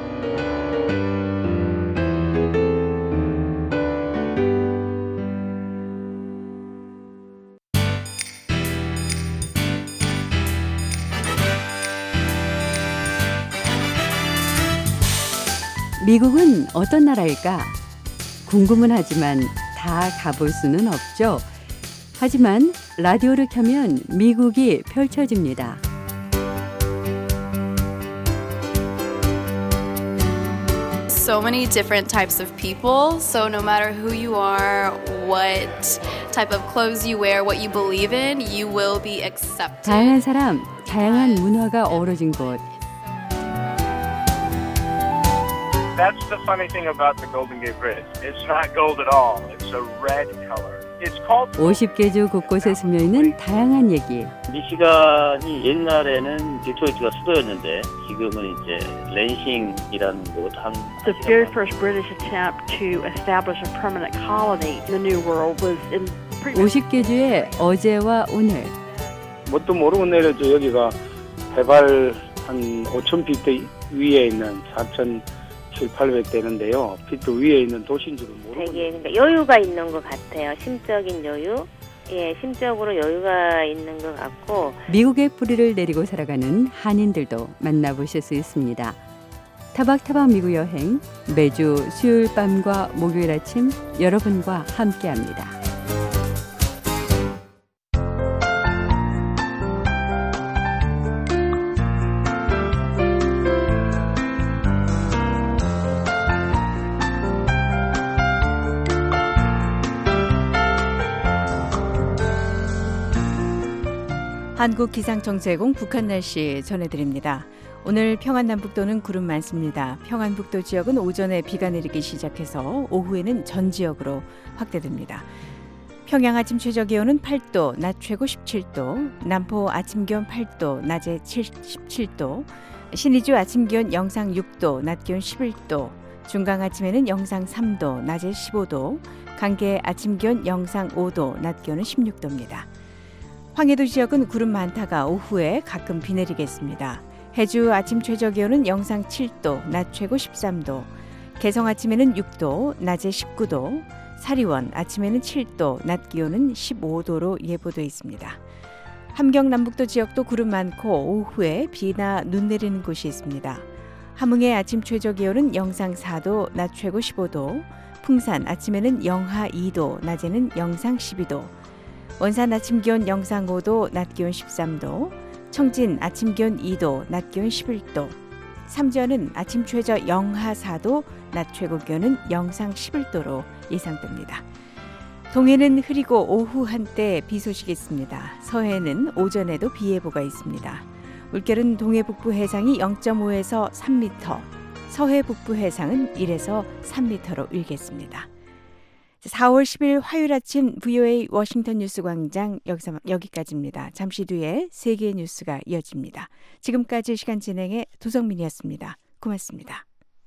미국은 어떤 나라일까? 궁금은 하지만 다 가볼 수는 없죠.
하지만 라디오를 켜면 미국이 펼쳐집니다.
So many different types of people. So no matter who you are, what type of clothes you wear, what you believe in, you will be accepted.
다양한 사람, 다양한 문화가 어우러진 곳.
That's the funny thing about the Golden Gate Bridge. It's not gold at all. It's a red color. It's called
50개 주 곳곳에 스며있는 다양한 얘기.
미시간이 옛날에는 디트로이트가 수도였는데 지금은 이제 랜싱이라는 곳 한.
The very first British attempt to establish a permanent colony in the New World was in
50개 주의 어제와 오늘.
뭣도 모르고 내려줘. 여기가 해발 한 5,000피트 위에 있는 4,700-800 되는데요. 피트 위에 있는 도시인 줄은 모르고.
되게 그러니까 여유가 있는 것 같아요. 심적인 여유. 예, 심적으로 여유가 있는 것 같고.
미국의 뿌리를 내리고 살아가는 한인들도 만나보실 수 있습니다. 타박타박 미국 여행 매주 수요일 밤과 목요일 아침 여러분과 함께합니다.
한국기상청제공 북한 날씨 전해드립니다. 오늘 평안남북도는 구름 많습니다. 평안북도 지역은 오전에 비가 내리기 시작해서 오후에는 전 지역으로 확대됩니다. 평양 아침 최저기온은 8도, 낮 최고 17도, 남포 아침 기온 8도, 낮에 17도, 신의주 아침 기온 영상 6도, 낮 기온 11도, 중강 아침에는 영상 3도, 낮에 15도, 강계 아침 기온 영상 5도, 낮 기온은 16도입니다. 황해도 지역은 구름 많다가 오후에 가끔 비 내리겠습니다. 해주 아침 최저기온은 영상 7도, 낮 최고 13도, 개성 아침에는 6도, 낮에 19도, 사리원 아침에는 7도, 낮 기온은 15도로 예보돼 있습니다. 함경 남북도 지역도 구름 많고 오후에 비나 눈 내리는 곳이 있습니다. 함흥의 아침 최저기온은 영상 4도, 낮 최고 15도, 풍산 아침에는 영하 2도, 낮에는 영상 12도, 원산 아침 기온 영상 5도, 낮 기온 13도, 청진 아침 기온 2도, 낮 기온 11도, 삼전은 아침 최저 영하 4도, 낮 최고 기온은 영상 11도로 예상됩니다. 동해는 흐리고 오후 한때 비 소식이 있습니다. 서해는 오전에도 비 예보가 있습니다. 물결은 동해 북부 해상이 0.5에서 3m, 서해 북부 해상은 1에서 3m로 일겠습니다. 4월 10일 화요일 아침 VOA 워싱턴 뉴스 광장 여기까지입니다. 잠시 뒤에 세계 뉴스가 이어집니다. 지금까지 시간 진행의 도성민이었습니다. 고맙습니다.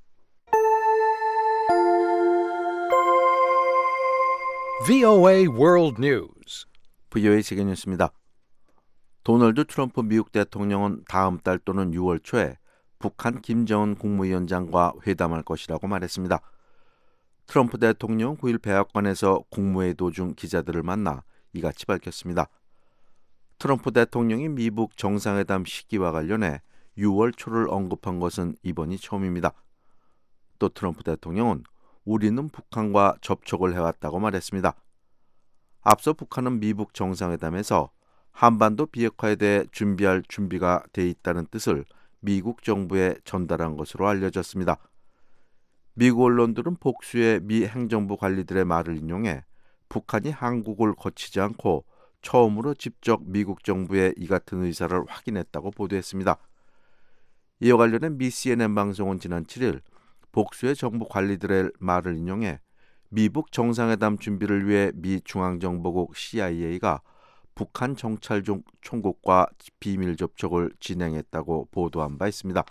VOA World News.
VOA 세계 뉴스입니다. 도널드 트럼프 미국 대통령은 다음 달 또는 6월 초에 북한 김정은 국무위원장과 회담할 것이라고 말했습니다. 트럼프 대통령 9일 백악관에서 국무회의 도중 기자들을 만나 이같이 밝혔습니다. 트럼프 대통령이 미국 정상회담 시기와 관련해 6월 초를 언급한 것은 이번이 처음입니다. 또 트럼프 대통령은 우리는 북한과 접촉을 해왔다고 말했습니다. 앞서 북한은 미국 정상회담에서 한반도 비핵화에 대해 준비할 준비가 돼 있다는 뜻을 미국 정부에 전달한 것으로 알려졌습니다. 미국 언론들은 복수의 미 행정부 관리들의 말을 인용해 북한이 한국을 거치지 않고 처음으로 직접 미국 정부의 이 같은 의사를 확인했다고 보도했습니다. 이와 관련해 미 CNN 방송은 지난 7일 복수의 정부 관리들의 말을 인용해 미국 정상회담 준비를 위해 미 중앙정보국 CIA가 북한 정찰 총국과 비밀 접촉을 진행했다고 보도한 바 있습니다.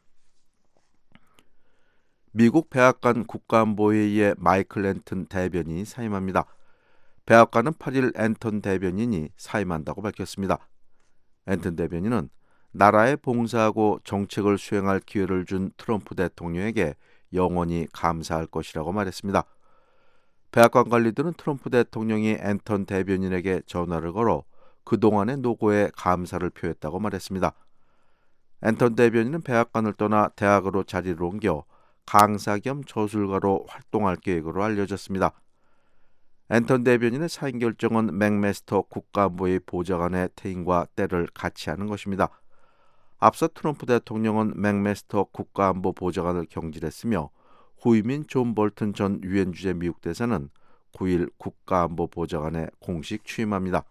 미국 백악관 국가안보회의의 마이클 앤턴 대변인이 사임합니다. 백악관은 8일 앤턴 대변인이 사임한다고 밝혔습니다. 앤턴 대변인은 나라에 봉사하고 정책을 수행할 기회를 준 트럼프 대통령에게 영원히 감사할 것이라고 말했습니다. 백악관 관리들은 트럼프 대통령이 앤턴 대변인에게 전화를 걸어 그동안의 노고에 감사를 표했다고 말했습니다. 앤턴 대변인은 백악관을 떠나 대학으로 자리를 옮겨 강사 겸 저술가로 활동할 계획으로 알려졌습니다. 앤턴 대변인의 사임 결정은 맥메스터 국가안보위 보좌관의 퇴임과 때를 같이 하는 것입니다. 앞서 트럼프 대통령은 맥메스터 국가안보 보좌관을 경질했으며 후임인 존 볼튼 전 유엔 주재 미국 대사는 9일 국가안보 보좌관에 공식 취임합니다.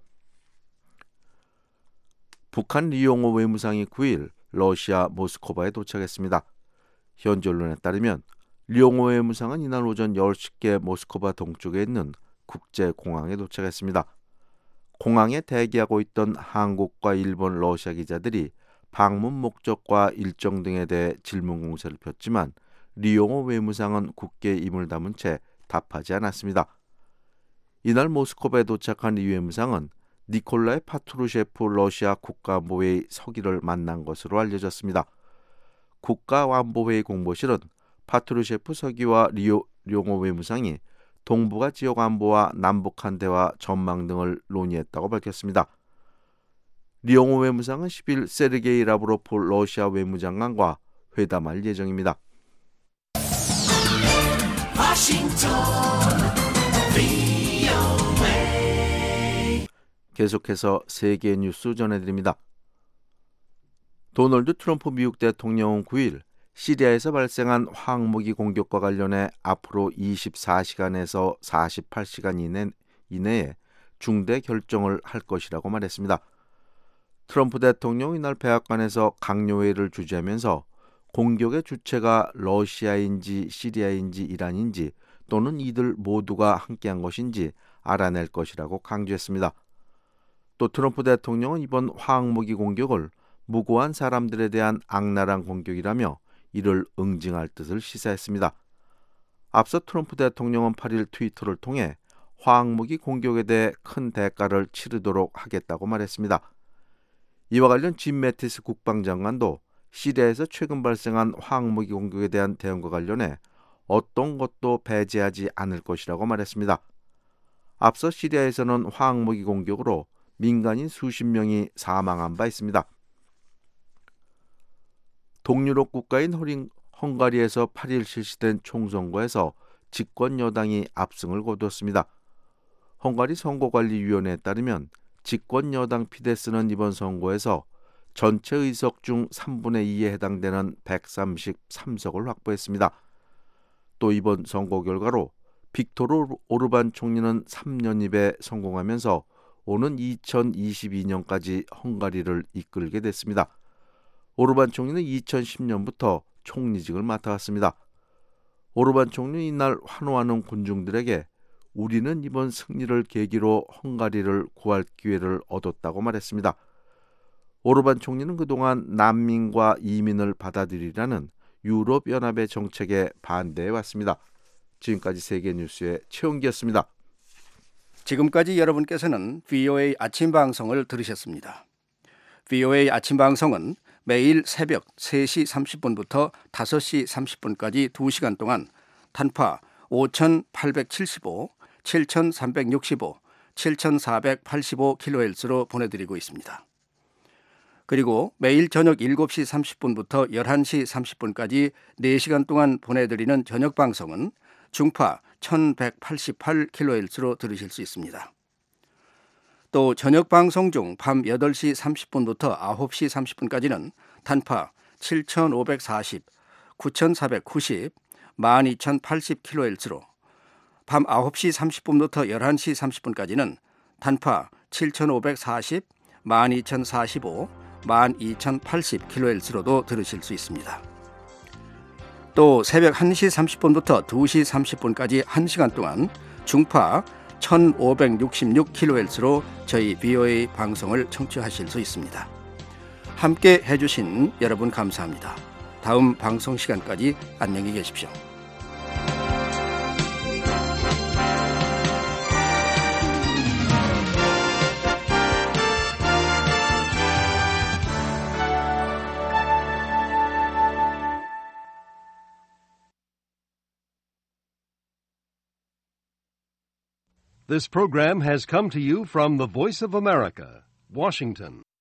북한 리용호 외무상이 9일 러시아 모스크바에 도착했습니다. 현지 언론에 따르면 리용호 외무상은 이날 오전 10시께 모스크바 동쪽에 있는 국제공항에 도착했습니다. 공항에 대기하고 있던 한국과 일본, 러시아 기자들이 방문 목적과 일정 등에 대해 질문 공세를 폈지만 리용호 외무상은 굳게 입을 다문 채 답하지 않았습니다. 이날 모스크바에 도착한 리 외무상은 니콜라이 파트루셰프 러시아 국가안보회의 서기를 만난 것으로 알려졌습니다. 국가안보회의 공보실은 파트루셰프 서기와 리용호 외무상이 동북아 지역 안보와 남북한 대화 전망 등을 논의했다고 밝혔습니다. 리용호 외무상은 10일 세르게이 라브로프 러시아 외무장관과 회담할 예정입니다. 계속해서 세계 뉴스 전해드립니다. 도널드 트럼프 미국 대통령은 9일 시리아에서 발생한 화학무기 공격과 관련해 앞으로 24시간에서 48시간 이내에 중대 결정을 할 것이라고 말했습니다. 트럼프 대통령이 이날 백악관에서 강요회의를 주재하면서 공격의 주체가 러시아인지 시리아인지 이란인지 또는 이들 모두가 함께한 것인지 알아낼 것이라고 강조했습니다. 또 트럼프 대통령은 이번 화학무기 공격을 무고한 사람들에 대한 악랄한 공격이라며 이를 응징할 뜻을 시사했습니다. 앞서 트럼프 대통령은 8일 트위터를 통해 화학무기 공격에 대해 큰 대가를 치르도록 하겠다고 말했습니다. 이와 관련 짐 매티스 국방장관도 시리아에서 최근 발생한 화학무기 공격에 대한 대응과 관련해 어떤 것도 배제하지 않을 것이라고 말했습니다. 앞서 시리아에서는 화학무기 공격으로 민간인 수십 명이 사망한 바 있습니다. 동유럽 국가인 헝가리에서 8일 실시된 총선거에서 집권 여당이 압승을 거두었습니다. 헝가리 선거관리위원회에 따르면 집권 여당 피데스는 이번 선거에서 전체 의석 중 3분의 2에 해당되는 133석을 확보했습니다. 또 이번 선거 결과로 빅토르 오르반 총리는 3년입에 성공하면서 오는 2022년까지 헝가리를 이끌게 됐습니다. 오르반 총리는 2010년부터 총리직을 맡아왔습니다. 오르반 총리는 이날 환호하는 군중들에게 우리는 이번 승리를 계기로 헝가리를 구할 기회를 얻었다고 말했습니다. 오르반 총리는 그동안 난민과 이민을 받아들이라는 유럽연합의 정책에 반대해왔습니다. 지금까지 세계뉴스의 최홍기였습니다.
지금까지 여러분께서는 VOA 아침 방송을 들으셨습니다. VOA 아침 방송은 매일 새벽 3시 30분부터 5시 30분까지 2시간 동안 단파 5,875, 7,365, 7,485kHz로 보내드리고 있습니다. 그리고 매일 저녁 7시 30분부터 11시 30분까지 4시간 동안 보내드리는 저녁 방송은 중파 1188kHz로 들으실 수 있습니다. 또 저녁 방송 중 밤 8시 30분부터 9시 30분까지는 단파 7540, 9490, 12080kHz로 밤 9시 30분부터 11시 30분까지는 단파 7540, 12045, 12080kHz로도 들으실 수 있습니다. 또 새벽 1시 30분부터 2시 30분까지 1시간 동안 중파 1566kHz로 저희 VOA 방송을 청취하실 수 있습니다. 함께 해주신 여러분 감사합니다. 다음 방송 시간까지 안녕히 계십시오.
This program has come to you from the Voice of America, Washington.